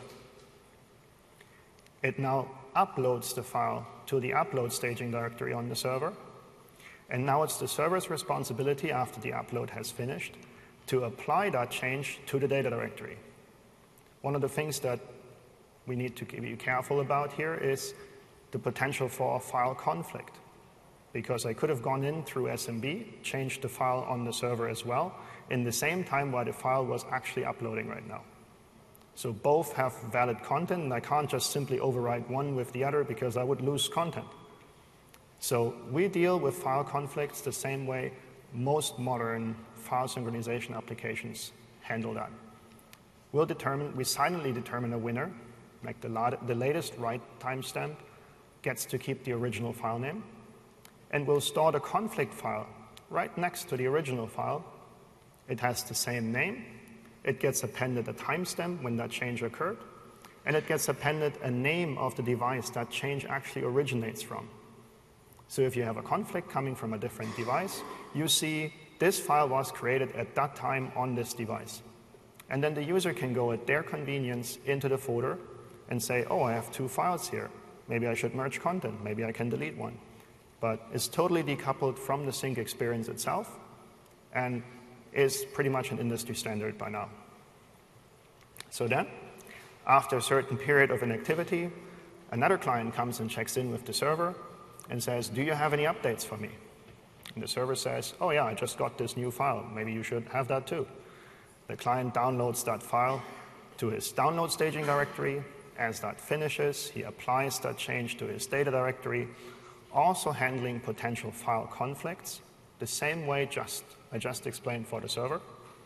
S1: It now uploads the file to the upload staging directory on the server. And now it's the server's responsibility after the upload has finished to apply that change to the data directory. One of the things that we need to be careful about here is the potential for a file conflict, because I could have gone in through S M B, changed the file on the server as well, in the same time while the file was actually uploading right now. So both have valid content, and I can't just simply override one with the other because I would lose content. So we deal with file conflicts the same way most modern file synchronization applications handle that. We'll determine, we silently determine a winner, like the, la the latest write timestamp gets to keep the original file name, and we'll store the conflict file right next to the original file. It has the same name, it gets appended a timestamp when that change occurred, and it gets appended a name of the device that change actually originates from. So if you have a conflict coming from a different device, you see this file was created at that time on this device. And then the user can go at their convenience into the folder and say, oh, I have two files here. Maybe I should merge content. Maybe I can delete one. But it's totally decoupled from the sync experience itself and is pretty much an industry standard by now. So then, after a certain period of inactivity, another client comes and checks in with the server and says, do you have any updates for me? And the server says, oh yeah, I just got this new file. Maybe you should have that too. The client downloads that file to his download staging directory. As that finishes, he applies that change to his data directory, also handling potential file conflicts, the same way just I just explained for the server.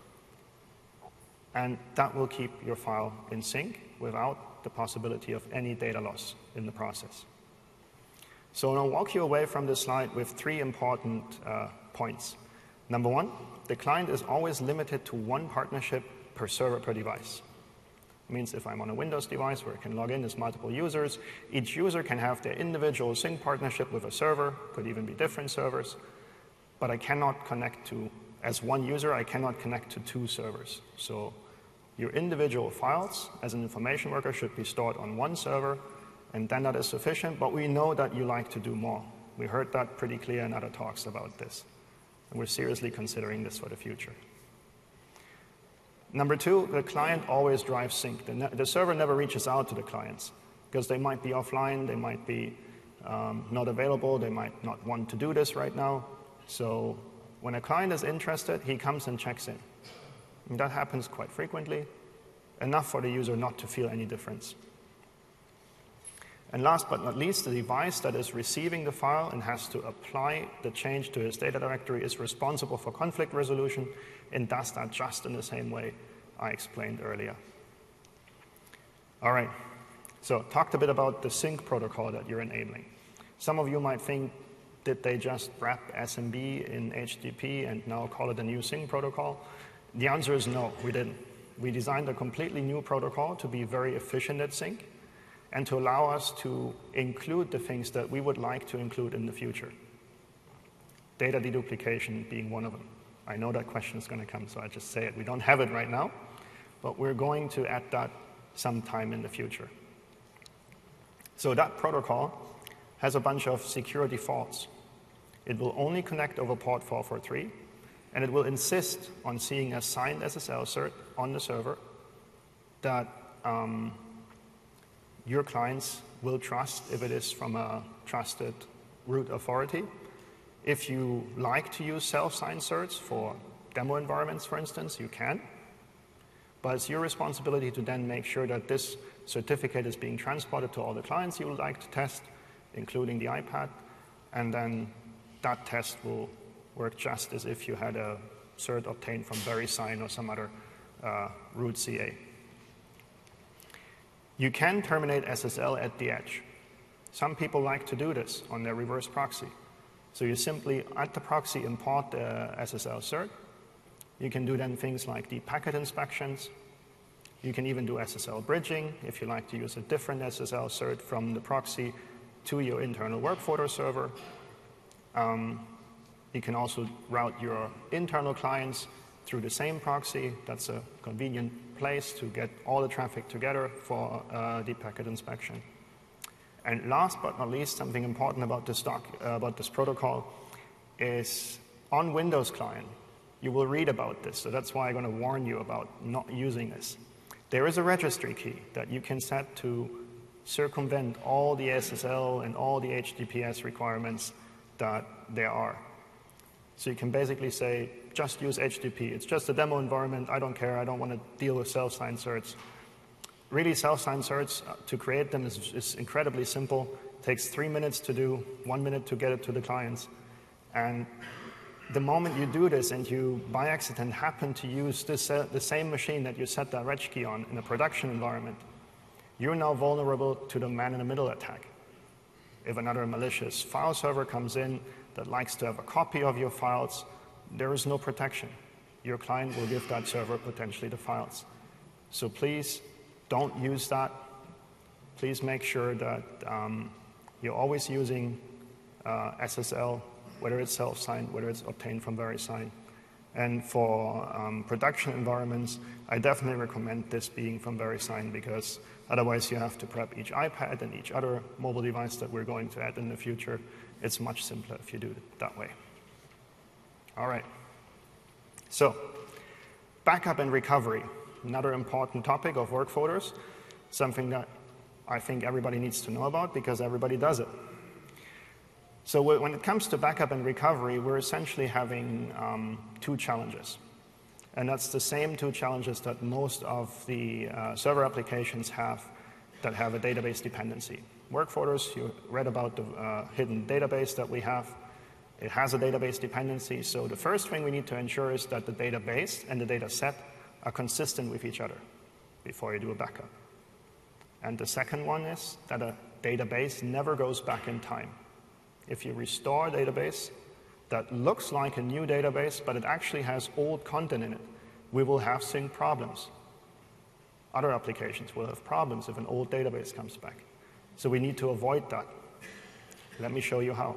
S1: And that will keep your file in sync without the possibility of any data loss in the process. So I'll walk you away from this slide with three important uh, points. Number one, the client is always limited to one partnership per server per device. It means if I'm on a Windows device where I can log in as multiple users, each user can have their individual sync partnership with a server, could even be different servers, but I cannot connect to, as one user, I cannot connect to two servers. So your individual files as an information worker should be stored on one server, and then that is sufficient, but we know that you like to do more. We heard that pretty clear in other talks about this, and we're seriously considering this for the future. Number two, the client always drives sync. The, the server never reaches out to the clients because they might be offline, they might be um, not available, they might not want to do this right now. So when a client is interested, he comes and checks in. And that happens quite frequently, enough for the user not to feel any difference. And last but not least, the device that is receiving the file and has to apply the change to his data directory is responsible for conflict resolution and does that just in the same way I explained earlier. All right, so talked a bit about the sync protocol that you're enabling. Some of you might think, did they just wrap S M B in H T T P and now call it a new sync protocol? The answer is no, we didn't. We designed a completely new protocol to be very efficient at sync and to allow us to include the things that we would like to include in the future. Data deduplication being one of them. I know that question is going to come, so I just say it. We don't have it right now, but we're going to add that sometime in the future. So that protocol has a bunch of secure defaults. It will only connect over port four forty-three, and it will insist on seeing a signed S S L cert on the server that um, your clients will trust if it is from a trusted root authority. If you like to use self-signed certs for demo environments, for instance, you can. But it's your responsibility to then make sure that this certificate is being transported to all the clients you would like to test, including the iPad, and then that test will work just as if you had a cert obtained from VeriSign or some other uh, root C A. You can terminate S S L at the edge. Some people like to do this on their reverse proxy. So you simply, at the proxy, import the S S L cert. You can do then things like the packet inspections. You can even do S S L bridging if you like to use a different S S L cert from the proxy to your internal work photo server. Um, you can also route your internal clients through the same proxy. That's a convenient place to get all the traffic together for uh, the packet inspection. And last but not least, something important about this, doc, uh, about this protocol is on Windows client, you will read about this. So that's why I'm going to warn you about not using this. There is a registry key that you can set to circumvent all the S S L and all the H T T P S requirements that there are. So you can basically say, just use H T T P. It's just a demo environment. I don't care. I don't want to deal with self-signed certs. Really, self-signed certs, uh, to create them is, is incredibly simple. It takes three minutes to do, one minute to get it to the clients. And the moment you do this and you, by accident, happen to use this, uh, the same machine that you set that reg key on in a production environment, you're now vulnerable to the man-in-the-middle attack. If another malicious file server comes in that likes to have a copy of your files, there is no protection. Your client will give that server potentially the files. So please don't use that. Please make sure that um, you're always using uh, S S L, whether it's self-signed, whether it's obtained from VeriSign. And for um, production environments, I definitely recommend this being from VeriSign, because otherwise you have to prep each iPad and each other mobile device that we're going to add in the future. It's much simpler if you do it that way. All right. So, backup and recovery, another important topic of work folders, something that I think everybody needs to know about because everybody does it. So when it comes to backup and recovery, we're essentially having um, two challenges. And that's the same two challenges that most of the uh, server applications have that have a database dependency. Work folders, you read about the uh, hidden database that we have. It has a database dependency, so the first thing we need to ensure is that the database and the data set are consistent with each other before you do a backup. And the second one is that a database never goes back in time. If you restore a database that looks like a new database, but it actually has old content in it, we will have sync problems. Other applications will have problems if an old database comes back. So we need to avoid that. Let me show you how.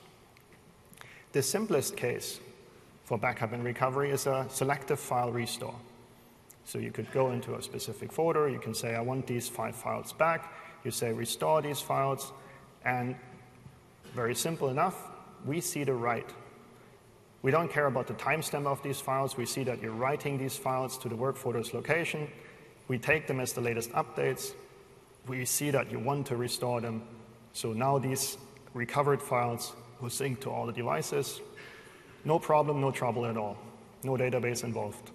S1: The simplest case for backup and recovery is a selective file restore. So you could go into a specific folder, you can say, I want these five files back. You say, restore these files, and very simple enough, we see the write. We don't care about the timestamp of these files. We see that you're writing these files to the work folder's location. We take them as the latest updates. We see that you want to restore them. So now these recovered files will sync to all the devices. No problem, no trouble at all. No database involved.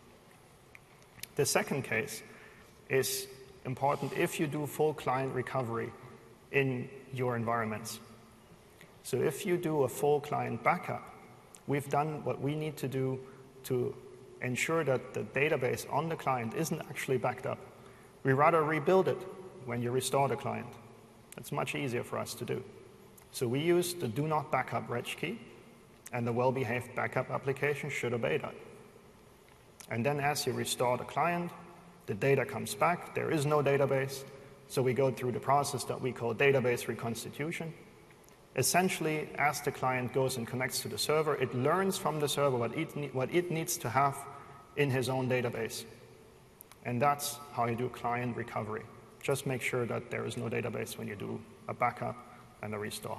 S1: The second case is important if you do full client recovery in your environments. So if you do a full client backup, we've done what we need to do to ensure that the database on the client isn't actually backed up. We rather rebuild it when you restore the client. It's much easier for us to do. So we use the do not backup reg key, and the well-behaved backup application should obey that. And then as you restore the client, the data comes back. There is no database. So we go through the process that we call database reconstitution. Essentially, as the client goes and connects to the server, it learns from the server what it, what it needs to have in his own database. And that's how you do client recovery. Just make sure that there is no database when you do a backup and a restore.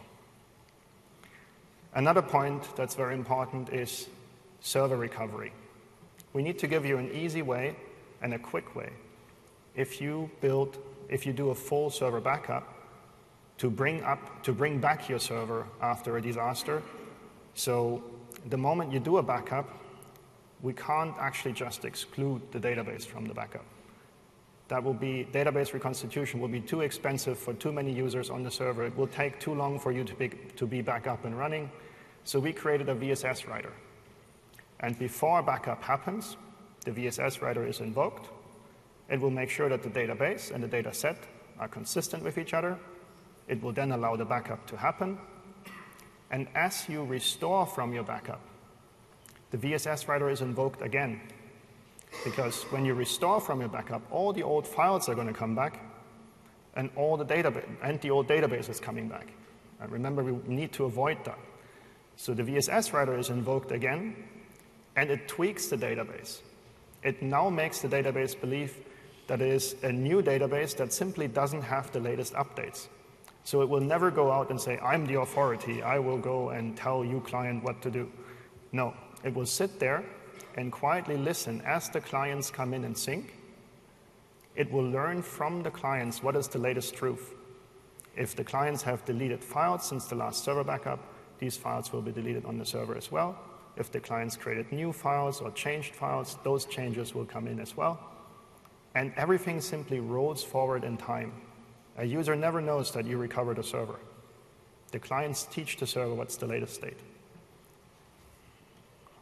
S1: Another point that's very important is server recovery. We need to give you an easy way and a quick way. If you build, if you do a full server backup, to bring up, to bring back your server after a disaster. So the moment you do a backup, we can't actually just exclude the database from the backup. That will be, database reconstitution will be too expensive for too many users on the server. It will take too long for you to be, to be back up and running. So we created a V S S writer. And before a backup happens, the V S S writer is invoked. It will make sure that the database and the data set are consistent with each other. It will then allow the backup to happen. And as you restore from your backup, the V S S writer is invoked again. Because when you restore from your backup, all the old files are going to come back, and all the database and the old database is coming back. And remember, we need to avoid that. So the V S S writer is invoked again, and it tweaks the database. It now makes the database believe that it is a new database that simply doesn't have the latest updates. So it will never go out and say, I'm the authority, I will go and tell you, client, what to do. No, it will sit there and quietly listen as the clients come in and sync. It will learn from the clients what is the latest truth. If the clients have deleted files since the last server backup, these files will be deleted on the server as well. If the clients created new files or changed files, those changes will come in as well. And everything simply rolls forward in time. A user never knows that you recovered a server. The clients teach the server what's the latest state.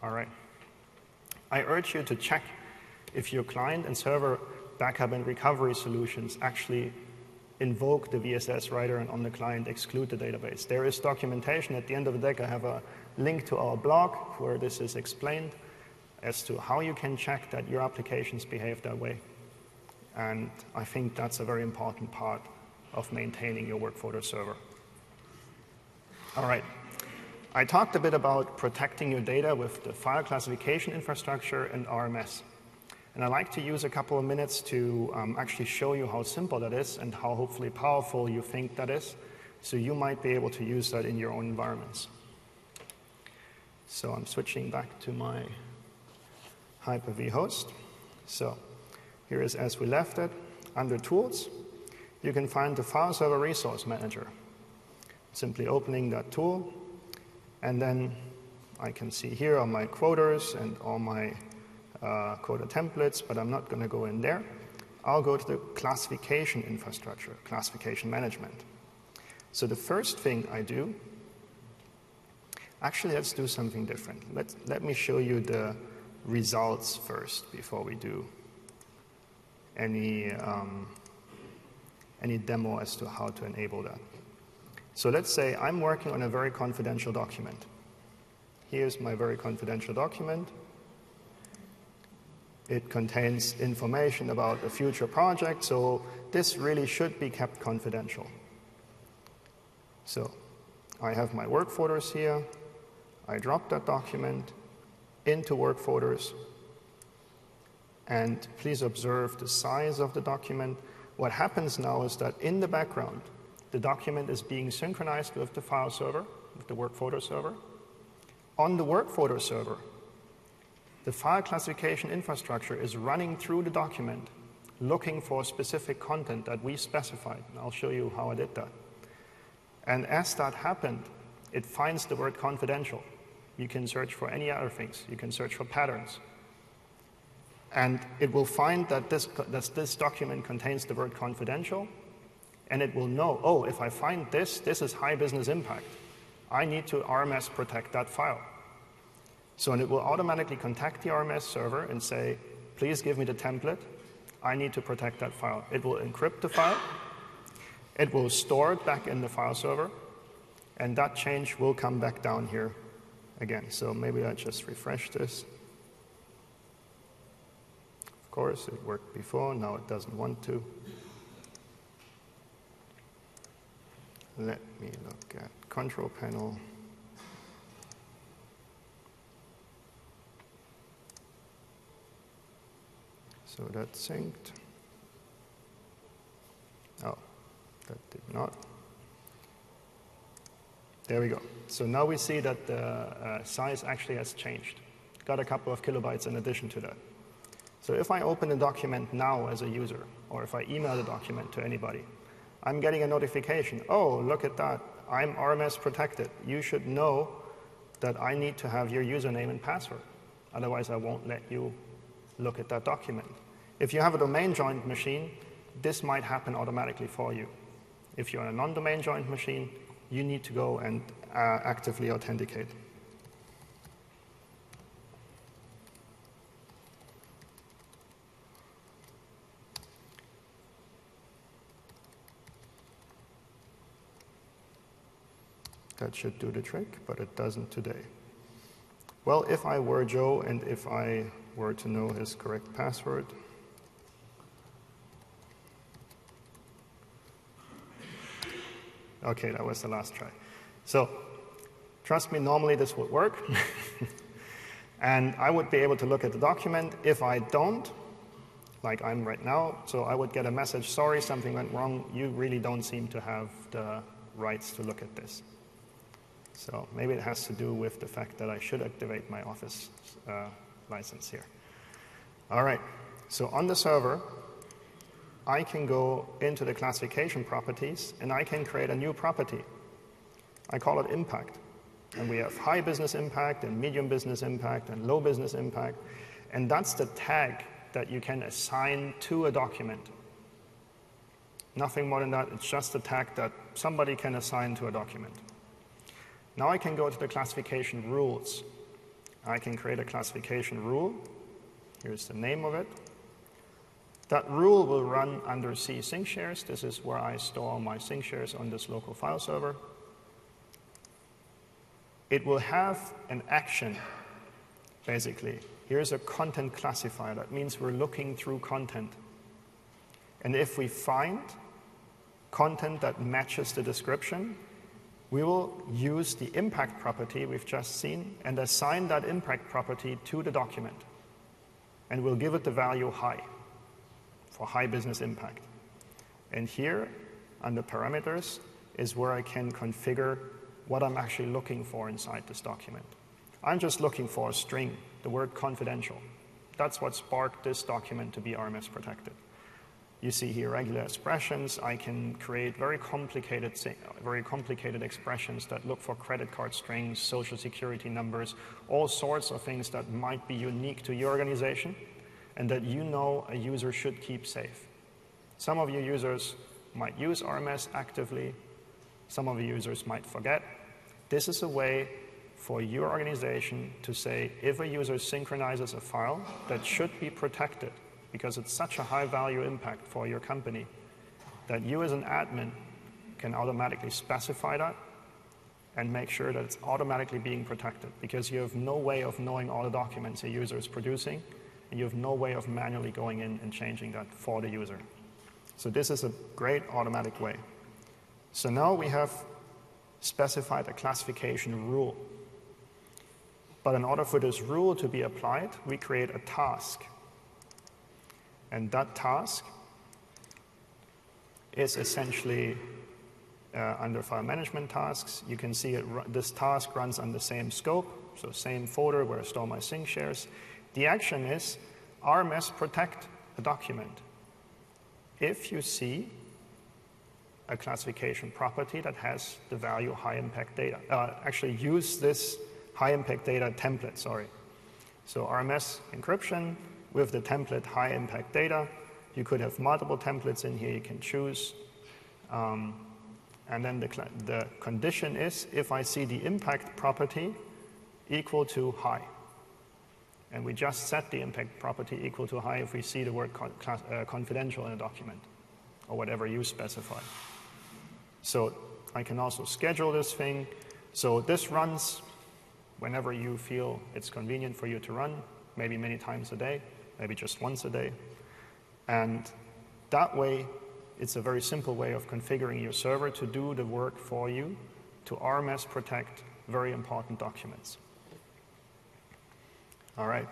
S1: All right. I urge you to check if your client and server backup and recovery solutions actually invoke the V S S writer and on the client exclude the database. There is documentation. At the end of the deck, I have a link to our blog where this is explained as to how you can check that your applications behave that way. And I think that's a very important part of maintaining your workphoto server. All right. I talked a bit about protecting your data with the file classification infrastructure and R M S. And I'd like to use a couple of minutes to um, actually show you how simple that is and how hopefully powerful you think that is, so you might be able to use that in your own environments. So I'm switching back to my Hyper-V host. So here is as we left it. Under Tools, you can find the File Server Resource Manager. Simply opening that tool, and then I can see here all my quotas and all my uh, quota templates, but I'm not going to go in there. I'll go to the classification infrastructure, classification management. So the first thing I do, actually let's do something different. Let, let me show you the results first before we do any, um, any demo as to how to enable that. So let's say I'm working on a very confidential document. Here's my very confidential document. It contains information about a future project, so this really should be kept confidential. So I have my work folders here. I drop that document into work folders. And please observe the size of the document. What happens now is that in the background, the document is being synchronized with the file server, with the work folder server. On the work folder server, the file classification infrastructure is running through the document, looking for specific content that we specified. And I'll show you how I did that. And as that happened, it finds the word confidential. You can search for any other things. You can search for patterns. And it will find that this, that this document contains the word confidential, and it will know, oh, if I find this, this is high business impact. I need to R M S protect that file. So and it will automatically contact the R M S server and say, please give me the template. I need to protect that file. It will encrypt the file. It will store it back in the file server. And that change will come back down here again. So maybe I just refresh this. Of course, it worked before. Now it doesn't want to. Let me look at control panel. So that's synced. Oh, that did not. There we go. So now we see that the uh, size actually has changed. Got a couple of kilobytes in addition to that. So if I open a document now as a user, or if I email the document to anybody, I'm getting a notification. Oh, look at that. I'm R M S protected. You should know that I need to have your username and password. Otherwise, I won't let you look at that document. If you have a domain joined machine, this might happen automatically for you. If you're on a non-domain joined machine, you need to go and uh, actively authenticate. That should do the trick, but it doesn't today. Well, if I were Joe and if I were to know his correct password, okay, that was the last try. So, trust me, normally this would work. And I would be able to look at the document. If I don't, like I'm right now, so I would get a message, sorry, something went wrong. You really don't seem to have the rights to look at this. So maybe it has to do with the fact that I should activate my Office uh, license here. All right, so on the server, I can go into the classification properties and I can create a new property. I call it impact. And we have high business impact and medium business impact and low business impact. And that's the tag that you can assign to a document. Nothing more than that. It's just a tag that somebody can assign to a document. Now I can go to the classification rules. I can create a classification rule. Here's the name of it. That rule will run under C sync shares. This is where I store my sync shares on this local file server. It will have an action, basically. Here's a content classifier. That means we're looking through content. And if we find content that matches the description, we will use the impact property we've just seen and assign that impact property to the document. And we'll give it the value high, for high business impact. And here, under parameters, is where I can configure what I'm actually looking for inside this document. I'm just looking for a string, the word confidential. That's what sparked this document to be R M S protected. You see here regular expressions. I can create very complicated, very complicated expressions that look for credit card strings, social security numbers, all sorts of things that might be unique to your organization and that you know a user should keep safe. Some of your users might use R M S actively. Some of your users might forget. This is a way for your organization to say if a user synchronizes a file that should be protected, because it's such a high value impact for your company, that you as an admin can automatically specify that and make sure that it's automatically being protected, because you have no way of knowing all the documents a user is producing, and you have no way of manually going in and changing that for the user. So this is a great automatic way. So now we have specified a classification rule. But in order for this rule to be applied, we create a task. And that task is essentially uh, under file management tasks. You can see it, this task runs on the same scope, so same folder where I store my sync shares. The action is R M S protect a document. If you see a classification property that has the value high impact data, uh, actually use this high impact data template, sorry. So R M S encryption with the template high impact data. You could have multiple templates in here you can choose. Um, and then the, the condition is if I see the impact property equal to high. And we just set the impact property equal to high if we see the word con class, uh, confidential in a document or whatever you specify. So I can also schedule this thing. So this runs whenever you feel it's convenient for you to run, maybe many times a day, maybe just once a day. And that way, it's a very simple way of configuring your server to do the work for you, to R M S protect very important documents. All right.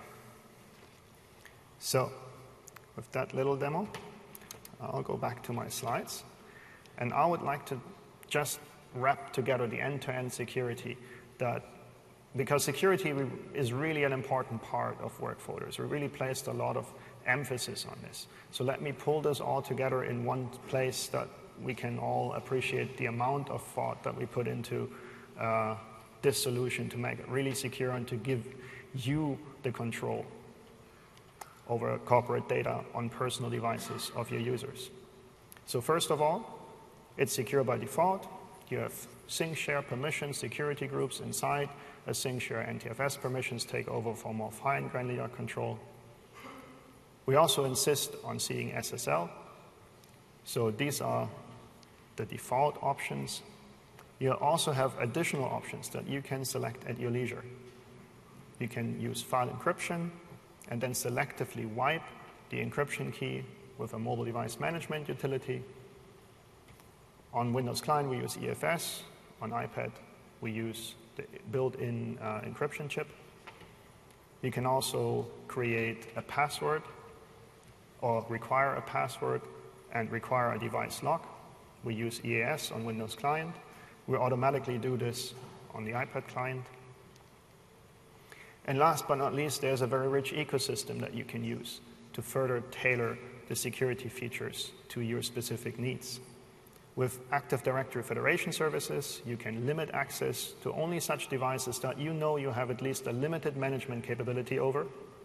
S1: So with that little demo, I'll go back to my slides. And I would like to just wrap together the end-to-end security that because security is really an important part of Workfolders. We really placed a lot of emphasis on this. So let me pull this all together in one place that we can all appreciate the amount of thought that we put into uh, this solution to make it really secure and to give you the control over corporate data on personal devices of your users. So first of all, it's secure by default. You have sync share permissions, security groups inside. A sync share N T F S permissions take over for more fine granular control. We also insist on seeing S S L. So these are the default options. You also have additional options that you can select at your leisure. You can use file encryption and then selectively wipe the encryption key with a mobile device management utility. On Windows Client, we use E F S. On iPad, we use the built-in uh, encryption chip. You can also create a password or require a password and require a device lock. We use E A S on Windows Client. We automatically do this on the iPad client. And last but not least, there's a very rich ecosystem that you can use to further tailor the security features to your specific needs. With Active Directory Federation services, you can limit access to only such devices that you know you have at least a limited management capability over.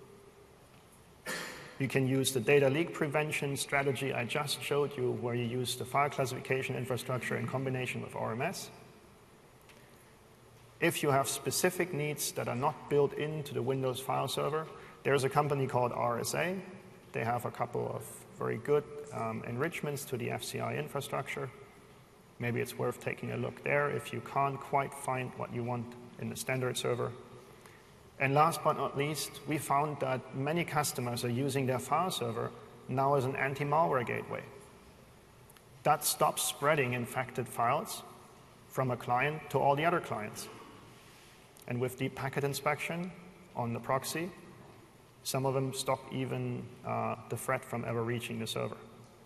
S1: You can use the data leak prevention strategy I just showed you, where you use the file classification infrastructure in combination with R M S. If you have specific needs that are not built into the Windows file server, there's a company called R S A. They have a couple of very good um, enrichments to the F C I infrastructure. Maybe it's worth taking a look there if you can't quite find what you want in the standard server. And last but not least, we found that many customers are using their file server now as an anti-malware gateway. That stops spreading infected files from a client to all the other clients. And with deep packet inspection on the proxy, some of them stop even uh, the threat from ever reaching the server.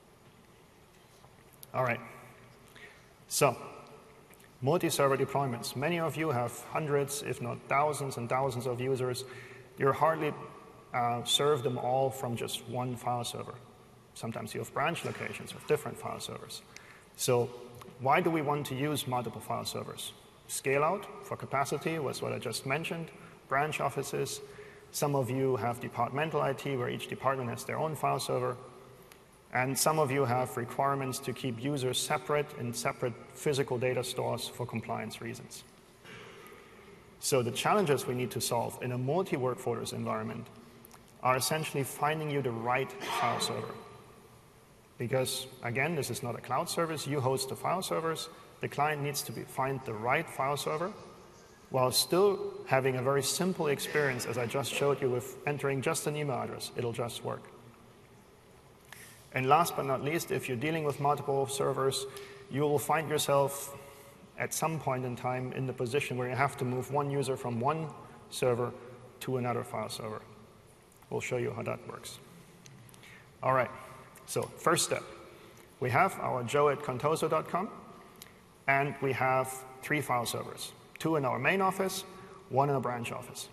S1: All right. So, multi-server deployments. Many of you have hundreds, if not thousands and thousands of users. You hardly uh, serve them all from just one file server. Sometimes you have branch locations with different file servers. So why do we want to use multiple file servers? Scale out for capacity was what I just mentioned. Branch offices. Some of you have departmental I T where each department has their own file server. And some of you have requirements to keep users separate in separate physical data stores for compliance reasons. So the challenges we need to solve in a multi-work photos environment are essentially finding you the right file server. Because, again, this is not a cloud service. You host the file servers. The client needs to be, find the right file server while still having a very simple experience, as I just showed you, with entering just an email address. It'll just work. And last but not least, if you're dealing with multiple servers, you will find yourself at some point in time in the position where you have to move one user from one server to another file server. We'll show you how that works. All right, so first step. We have our joe at contoso dot com, and we have three file servers, two in our main office, one in a branch office.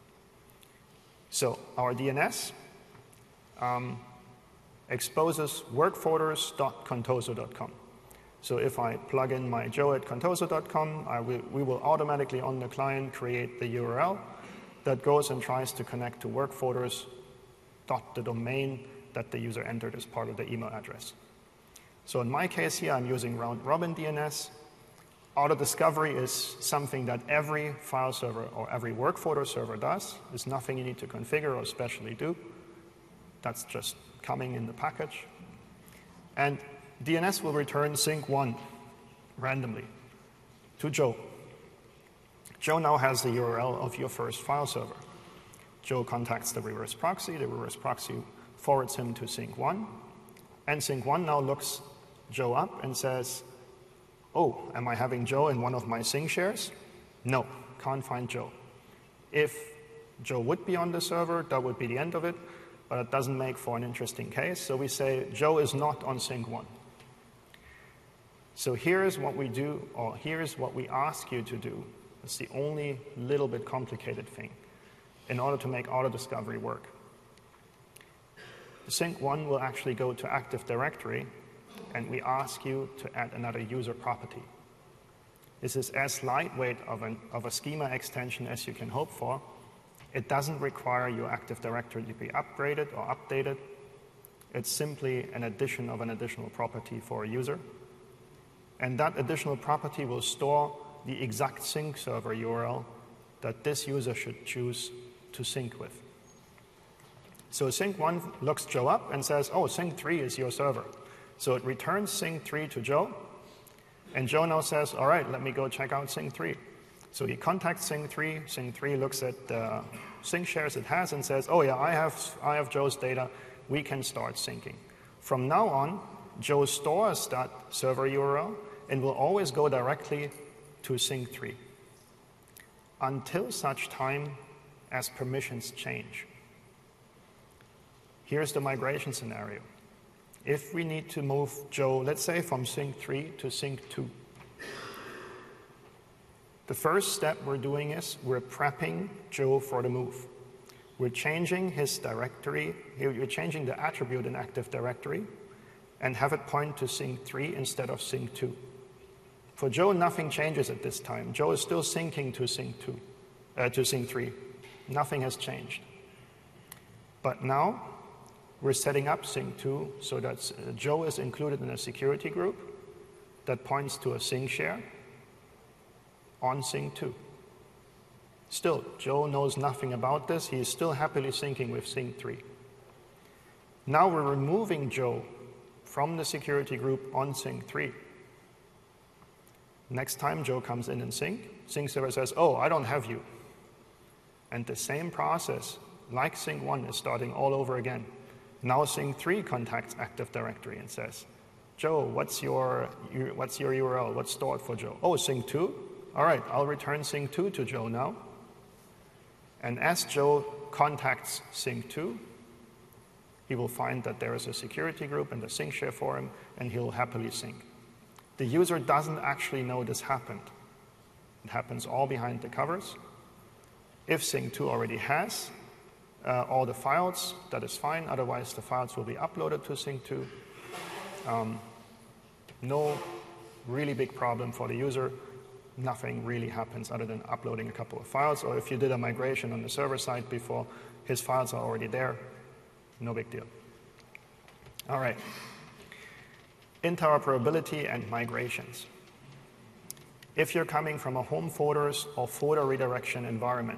S1: So our D N S, um, exposes workfolders dot contoso dot com. So if I plug in my joe at contoso dot com, I will, we will automatically on the client create the U R L that goes and tries to connect to workfolders dot the domain that the user entered as part of the email address. So in my case here, I'm using round robin D N S. Auto discovery is something that every file server or every workfolder server does. It's nothing you need to configure or specially do. That's just coming in the package. And D N S will return sync one randomly to Joe. Joe now has the U R L of your first file server. Joe contacts the reverse proxy. The reverse proxy forwards him to sync one. And sync one now looks Joe up and says, oh, am I having Joe in one of my sync shares? No, can't find Joe. If Joe would be on the server, that would be the end of it. But it doesn't make for an interesting case. So we say Joe is not on sync one. So here's what we do, or here's what we ask you to do. It's the only little bit complicated thing in order to make auto discovery work. The sync one will actually go to Active Directory, and we ask you to add another user property. This is as lightweight of, an, of a schema extension as you can hope for. It doesn't require your Active Directory to be upgraded or updated. It's simply an addition of an additional property for a user. And that additional property will store the exact sync server U R L that this user should choose to sync with. So sync one looks Joe up and says, oh, sync three is your server. So it returns sync three to Joe. And Joe now says, all right, let me go check out sync three. So he contacts sync three. sync three looks at the sync shares it has and says, oh, yeah, I have, I have Joe's data. We can start syncing. From now on, Joe stores that server U R L and will always go directly to sync three until such time as permissions change. Here's the migration scenario. If we need to move Joe, let's say, from sync three to sync two, the first step we're doing is we're prepping Joe for the move. We're changing his directory, we're changing the attribute in Active Directory and have it point to sync three instead of sync two. For Joe, nothing changes at this time. Joe is still syncing to sync two, uh, to sync three. Nothing has changed. But now we're setting up sync two so that uh, Joe is included in a security group that points to a sync share on sync two. Still, Joe knows nothing about this. He is still happily syncing with sync three. Now we're removing Joe from the security group on sync three. Next time Joe comes in and sync, sync server says, oh, I don't have you. And the same process, like sync one, is starting all over again. Now sync three contacts Active Directory and says, Joe, what's your, what's your U R L? What's stored for Joe? Oh, sync two? All right, I'll return sync two to Joe now. And as Joe contacts sync two, he will find that there is a security group and a sync share for him, and he'll happily sync. The user doesn't actually know this happened. It happens all behind the covers. If sync two already has uh, all the files, that is fine. Otherwise, the files will be uploaded to sync two. Um, no really big problem for the user. Nothing really happens other than uploading a couple of files. Or if you did a migration on the server side before, his files are already there. No big deal. All right. Interoperability and migrations. If you're coming from a home folders or folder redirection environment,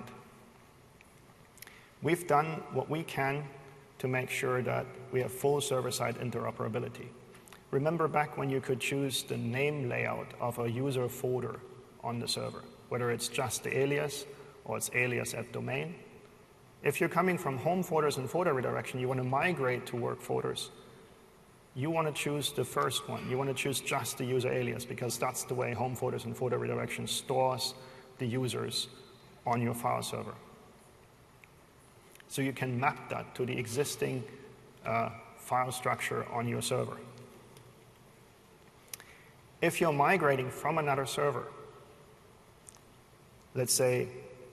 S1: we've done what we can to make sure that we have full server-side interoperability. Remember back when you could choose the name layout of a user folder on the server, whether it's just the alias or it's alias at domain. If you're coming from home folders and folder redirection, you want to migrate to work folders, you want to choose the first one. You want to choose just the user alias because that's the way home folders and folder redirection stores the users on your file server. So you can map that to the existing uh, file structure on your server. If you're migrating from another server, let's say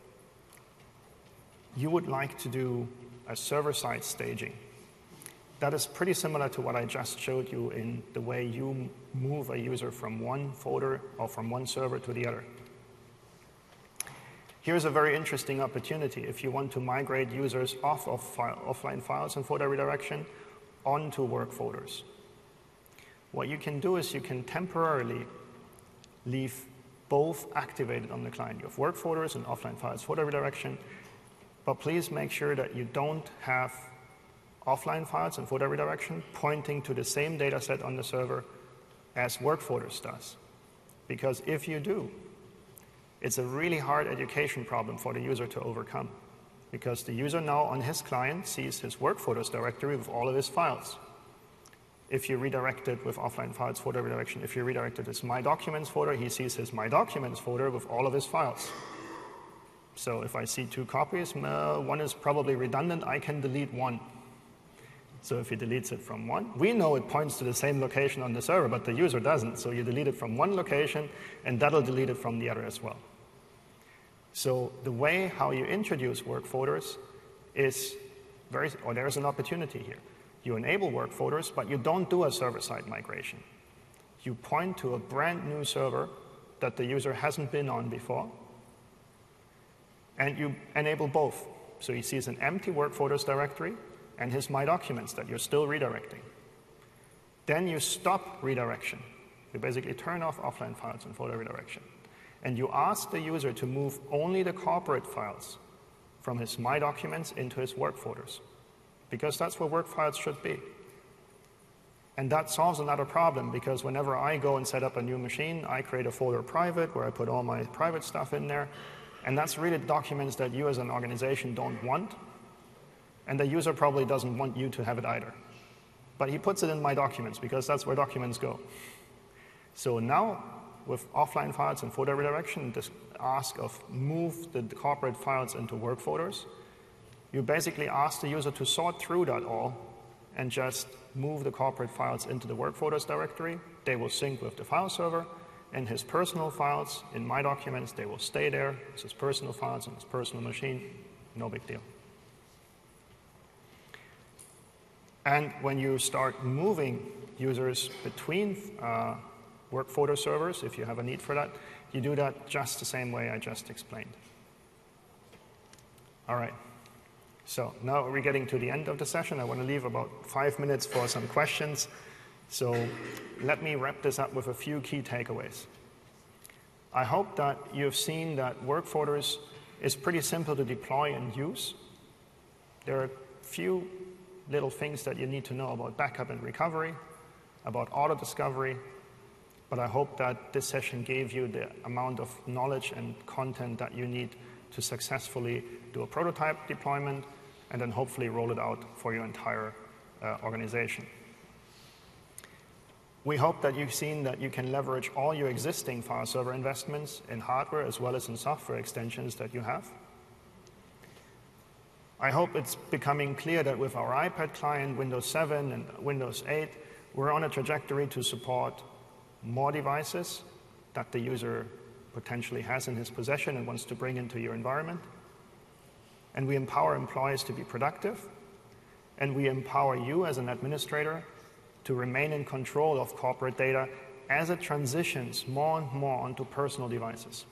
S1: you would like to do a server-side staging. That is pretty similar to what I just showed you in the way you move a user from one folder or from one server to the other. Here's a very interesting opportunity if you want to migrate users off of file, offline files and folder redirection onto work folders. What you can do is you can temporarily leave both activated on the client. You have work folders and offline files folder redirection, but please make sure that you don't have offline files and folder redirection pointing to the same data set on the server as work folders does. Because if you do, it's a really hard education problem for the user to overcome. Because the user now on his client sees his work folders directory with all of his files. If you redirect it with offline files folder redirection, if you redirect it as My Documents folder, he sees his My Documents folder with all of his files. So if I see two copies, uh, one is probably redundant, I can delete one. So if he deletes it from one, we know it points to the same location on the server, but the user doesn't. So you delete it from one location, and that'll delete it from the other as well. So the way how you introduce work folders is very, or there's an opportunity here. You enable work folders, but you don't do a server-side migration. You point to a brand new server that the user hasn't been on before, and you enable both. So he sees an empty work folders directory and his My Documents that you're still redirecting. Then you stop redirection. You basically turn off offline files and folder redirection. And you ask the user to move only the corporate files from his My Documents into his work folders, because that's where work files should be. And that solves another problem, because whenever I go and set up a new machine, I create a folder private where I put all my private stuff in there. And that's really documents that you as an organization don't want. And the user probably doesn't want you to have it either. But he puts it in My Documents because that's where documents go. So now, with offline files and folder redirection, this ask of move the corporate files into work folders, you basically ask the user to sort through that all and just move the corporate files into the work folders directory. They will sync with the file server, and his personal files in My Documents, they will stay there. It's his personal files on his personal machine. No big deal. And when you start moving users between uh, work folder servers, if you have a need for that, you do that just the same way I just explained. All right. So now we're getting to the end of the session. I want to leave about five minutes for some questions. So let me wrap this up with a few key takeaways. I hope that you've seen that work folders is pretty simple to deploy and use. There are a few little things that you need to know about backup and recovery, about auto discovery, but I hope that this session gave you the amount of knowledge and content that you need to successfully do a prototype deployment and then hopefully roll it out for your entire uh, organization. We hope that you've seen that you can leverage all your existing file server investments in hardware as well as in software extensions that you have. I hope it's becoming clear that with our iPad client, Windows seven and Windows eight, we're on a trajectory to support more devices that the user potentially has in his possession and wants to bring into your environment. And we empower employees to be productive, and we empower you as an administrator to remain in control of corporate data as it transitions more and more onto personal devices.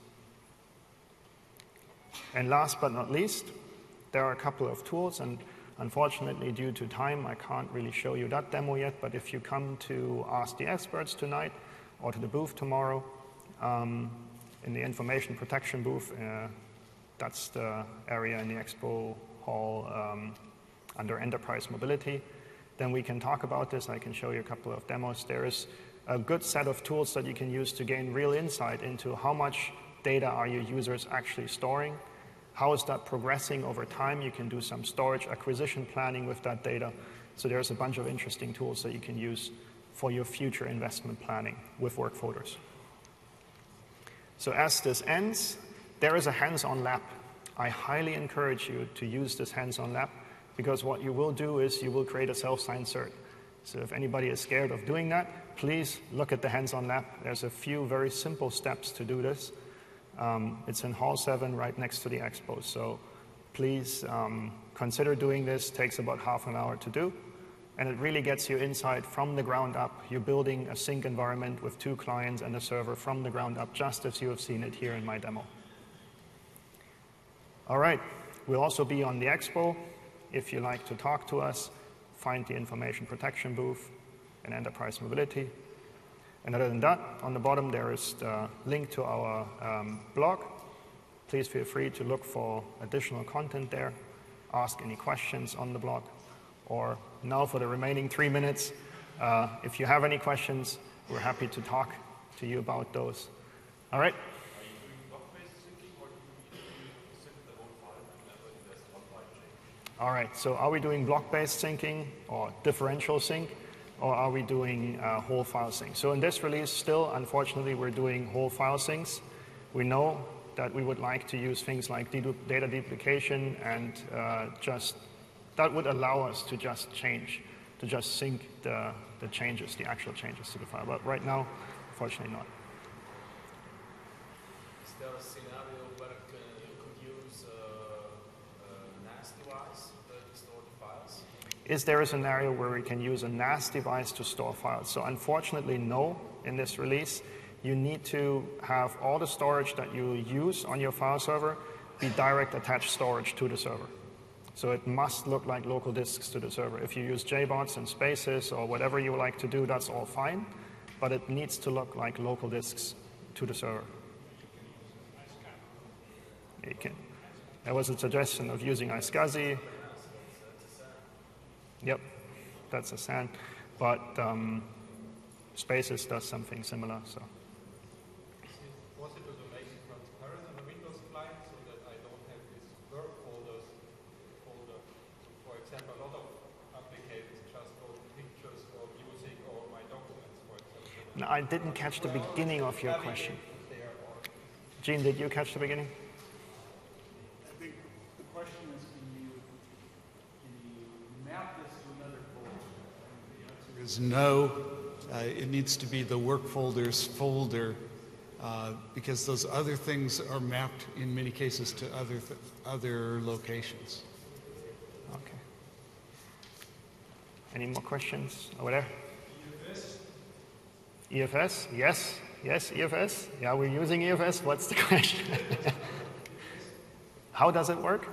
S1: And last but not least, there are a couple of tools, and unfortunately, due to time, I can't really show you that demo yet, but if you come to Ask the Experts tonight or to the booth tomorrow, um, in the information protection booth, uh, that's the area in the expo hall um, under enterprise mobility, then we can talk about this. I can show you a couple of demos. There is a good set of tools that you can use to gain real insight into how much data are your users actually storing, how is that progressing over time. You can do some storage acquisition planning with that data. So there's a bunch of interesting tools that you can use for your future investment planning with work folders. So as this ends, there is a hands-on lab. I highly encourage you to use this hands-on lab, because what you will do is you will create a self-signed cert. So if anybody is scared of doing that, please look at the hands-on lab. There's a few very simple steps to do this. Um, it's in Hall seven right next to the expo. So please um, consider doing this. It takes about half an hour to do. And it really gets you insight from the ground up. You're building a sync environment with two clients and a server from the ground up, just as you have seen it here in my demo. All right, we'll also be on the expo. If you like to talk to us, find the information protection booth and enterprise mobility. And other than that, on the bottom there is the link to our um, blog. Please feel free to look for additional content there, ask any questions on the blog, or now for the remaining three minutes, uh, if you have any questions, we're happy to talk to you about those. All right? All right, so are we doing block-based syncing or differential sync, or are we doing uh, whole file sync? So in this release, still, unfortunately, we're doing whole file syncs. We know that we would like to use things like data duplication, and uh, just that would allow us to just change, to just sync the, the changes, the actual changes to the file. But right now, unfortunately not.
S2: Is there a scenario where you could use a, a N A S device to store the files?
S1: Is there a scenario where we can use a N A S device to store files? So unfortunately, no, in this release. You need to have all the storage that you use on your file server be direct attached storage to the server. So it must look like local disks to the server. If you use J BOTs and spaces or whatever you like to do, that's all fine, but it needs to look like local disks to the server. You can. There was a suggestion of using iSCSI. Yep, that's a S A N, but um, Spaces does something similar. So.
S3: Is it possible to make it transparent on a Windows client so that I don't have this work folders folder? For example, a lot of applications just go to pictures or music or my documents, for example.
S1: No, I didn't catch the beginning of your question. Gene, did you catch the beginning?
S4: I think the question is, can you, can you map this to another folder? The answer is no. Uh, it needs to be the work folders folder uh, because those other things are mapped in many cases to other th other locations.
S1: Okay. Any more questions over there?
S4: E F S?
S1: E F S? Yes. Yes, E F S. Yeah, we're using E F S. What's the question? How does it work?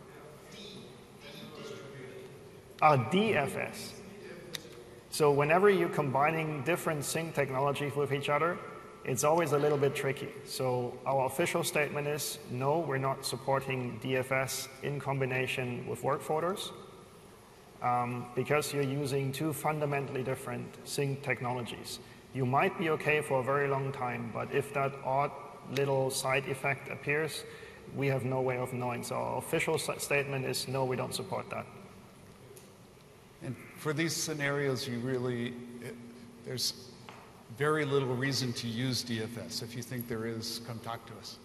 S1: Oh, D F S. So whenever you're combining different sync technologies with each other, it's always a little bit tricky. So our official statement is, no, we're not supporting D F S in combination with work folders, um, because you're using two fundamentally different sync technologies. You might be okay for a very long time, but if that odd little side effect appears, we have no way of knowing. So our official statement is, no, we don't support that.
S4: And for these scenarios, you really, it, there's very little reason to use D F S. If you think there is, come talk to us.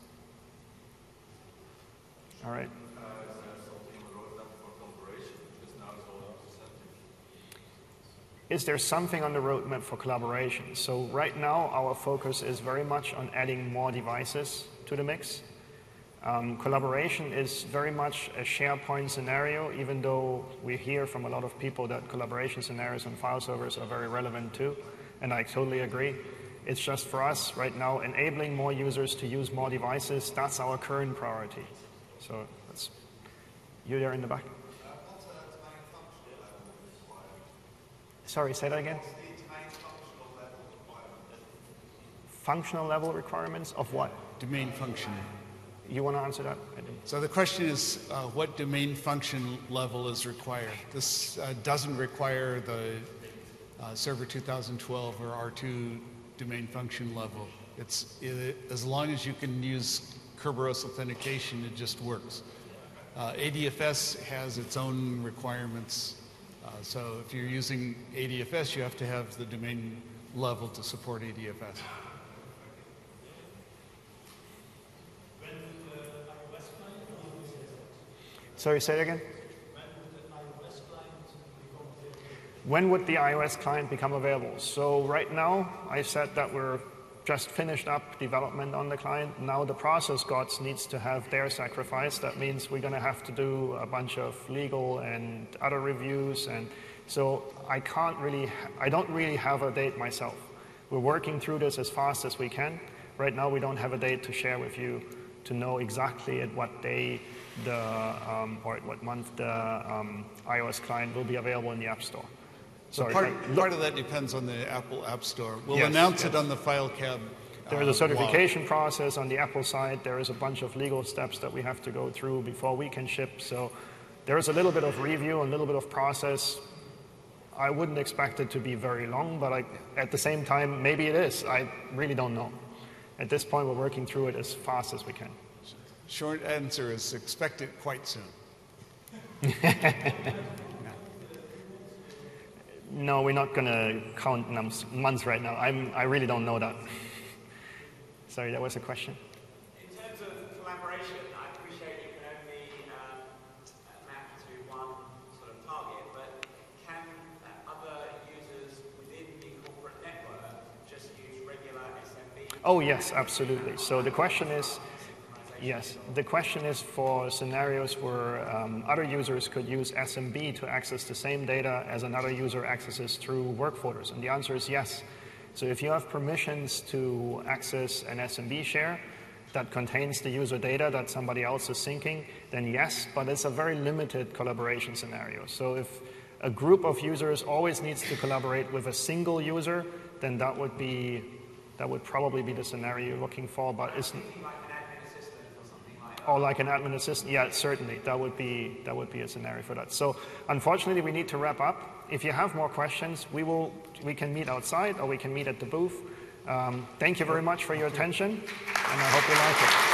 S1: All right.
S2: Uh, is there something on the roadmap for collaboration? Because now it's all representative.
S1: Is there something on the roadmap for collaboration? So right now, our focus is very much on adding more devices to the mix. Um, collaboration is very much a SharePoint scenario, even though we hear from a lot of people that collaboration scenarios on file servers are very relevant too, and I totally agree. It's just for us right now, enabling more users to use more devices, that's our current priority. So that's, you there in the back. Sorry, say that again. Functional level requirements of what?
S4: Domain function.
S1: You want to answer that?
S4: So the question is, uh, what domain function level is required? This uh, doesn't require the uh, Server two thousand twelve or R two domain function level. It's it, as long as you can use Kerberos authentication, it just works. Uh, A D F S has its own requirements. Uh, so if you're using A D F S, you have to have the domain level to support A D F S.
S1: Sorry, say it again. When would the iOS client become available? So right now, I said that we're just finished up development on the client. Now the process gods needs to have their sacrifice. That means we're going to have to do a bunch of legal and other reviews. And so I can't really, I don't really have a date myself. We're working through this as fast as we can. Right now, we don't have a date to share with you to know exactly at what day the, um, or at what month the um, iOS client will be available in the App Store.
S4: So
S1: Sorry,
S4: part,
S1: I,
S4: part of that depends on the Apple App Store. We'll
S1: Yes,
S4: announce
S1: yes.
S4: it on the FileCab.
S1: There is
S4: uh,
S1: a certification process on the Apple side. There is a bunch of legal steps that we have to go through before we can ship. So there is a little bit of review and a little bit of process. I wouldn't expect it to be very long, but I, at the same time, maybe it is. I really don't know. At this point, we're working through it as fast as we can.
S4: Short answer is expect it quite soon.
S1: No, we're not going to count months right now. I'm, I really don't know that. Sorry, that was a question.
S5: In terms of collaboration, I appreciate you can only um, map to one sort of target, but can uh, other users within the corporate network just use regular S M B?
S1: Oh, yes, absolutely. So the question is, yes, the question is for scenarios where um, other users could use S M B to access the same data as another user accesses through work folders. And the answer is yes. So if you have permissions to access an S M B share that contains the user data that somebody else is syncing, then yes, but it's a very limited collaboration scenario. So if a group of users always needs to collaborate with a single user, then that would be, that would probably be the scenario you're looking for, but it's or like an admin assistant, yeah, certainly, that would be that would be a scenario for that. So unfortunately, we need to wrap up. If you have more questions, we will we can meet outside or we can meet at the booth. Um, thank you very much for your attention, and I hope you like it.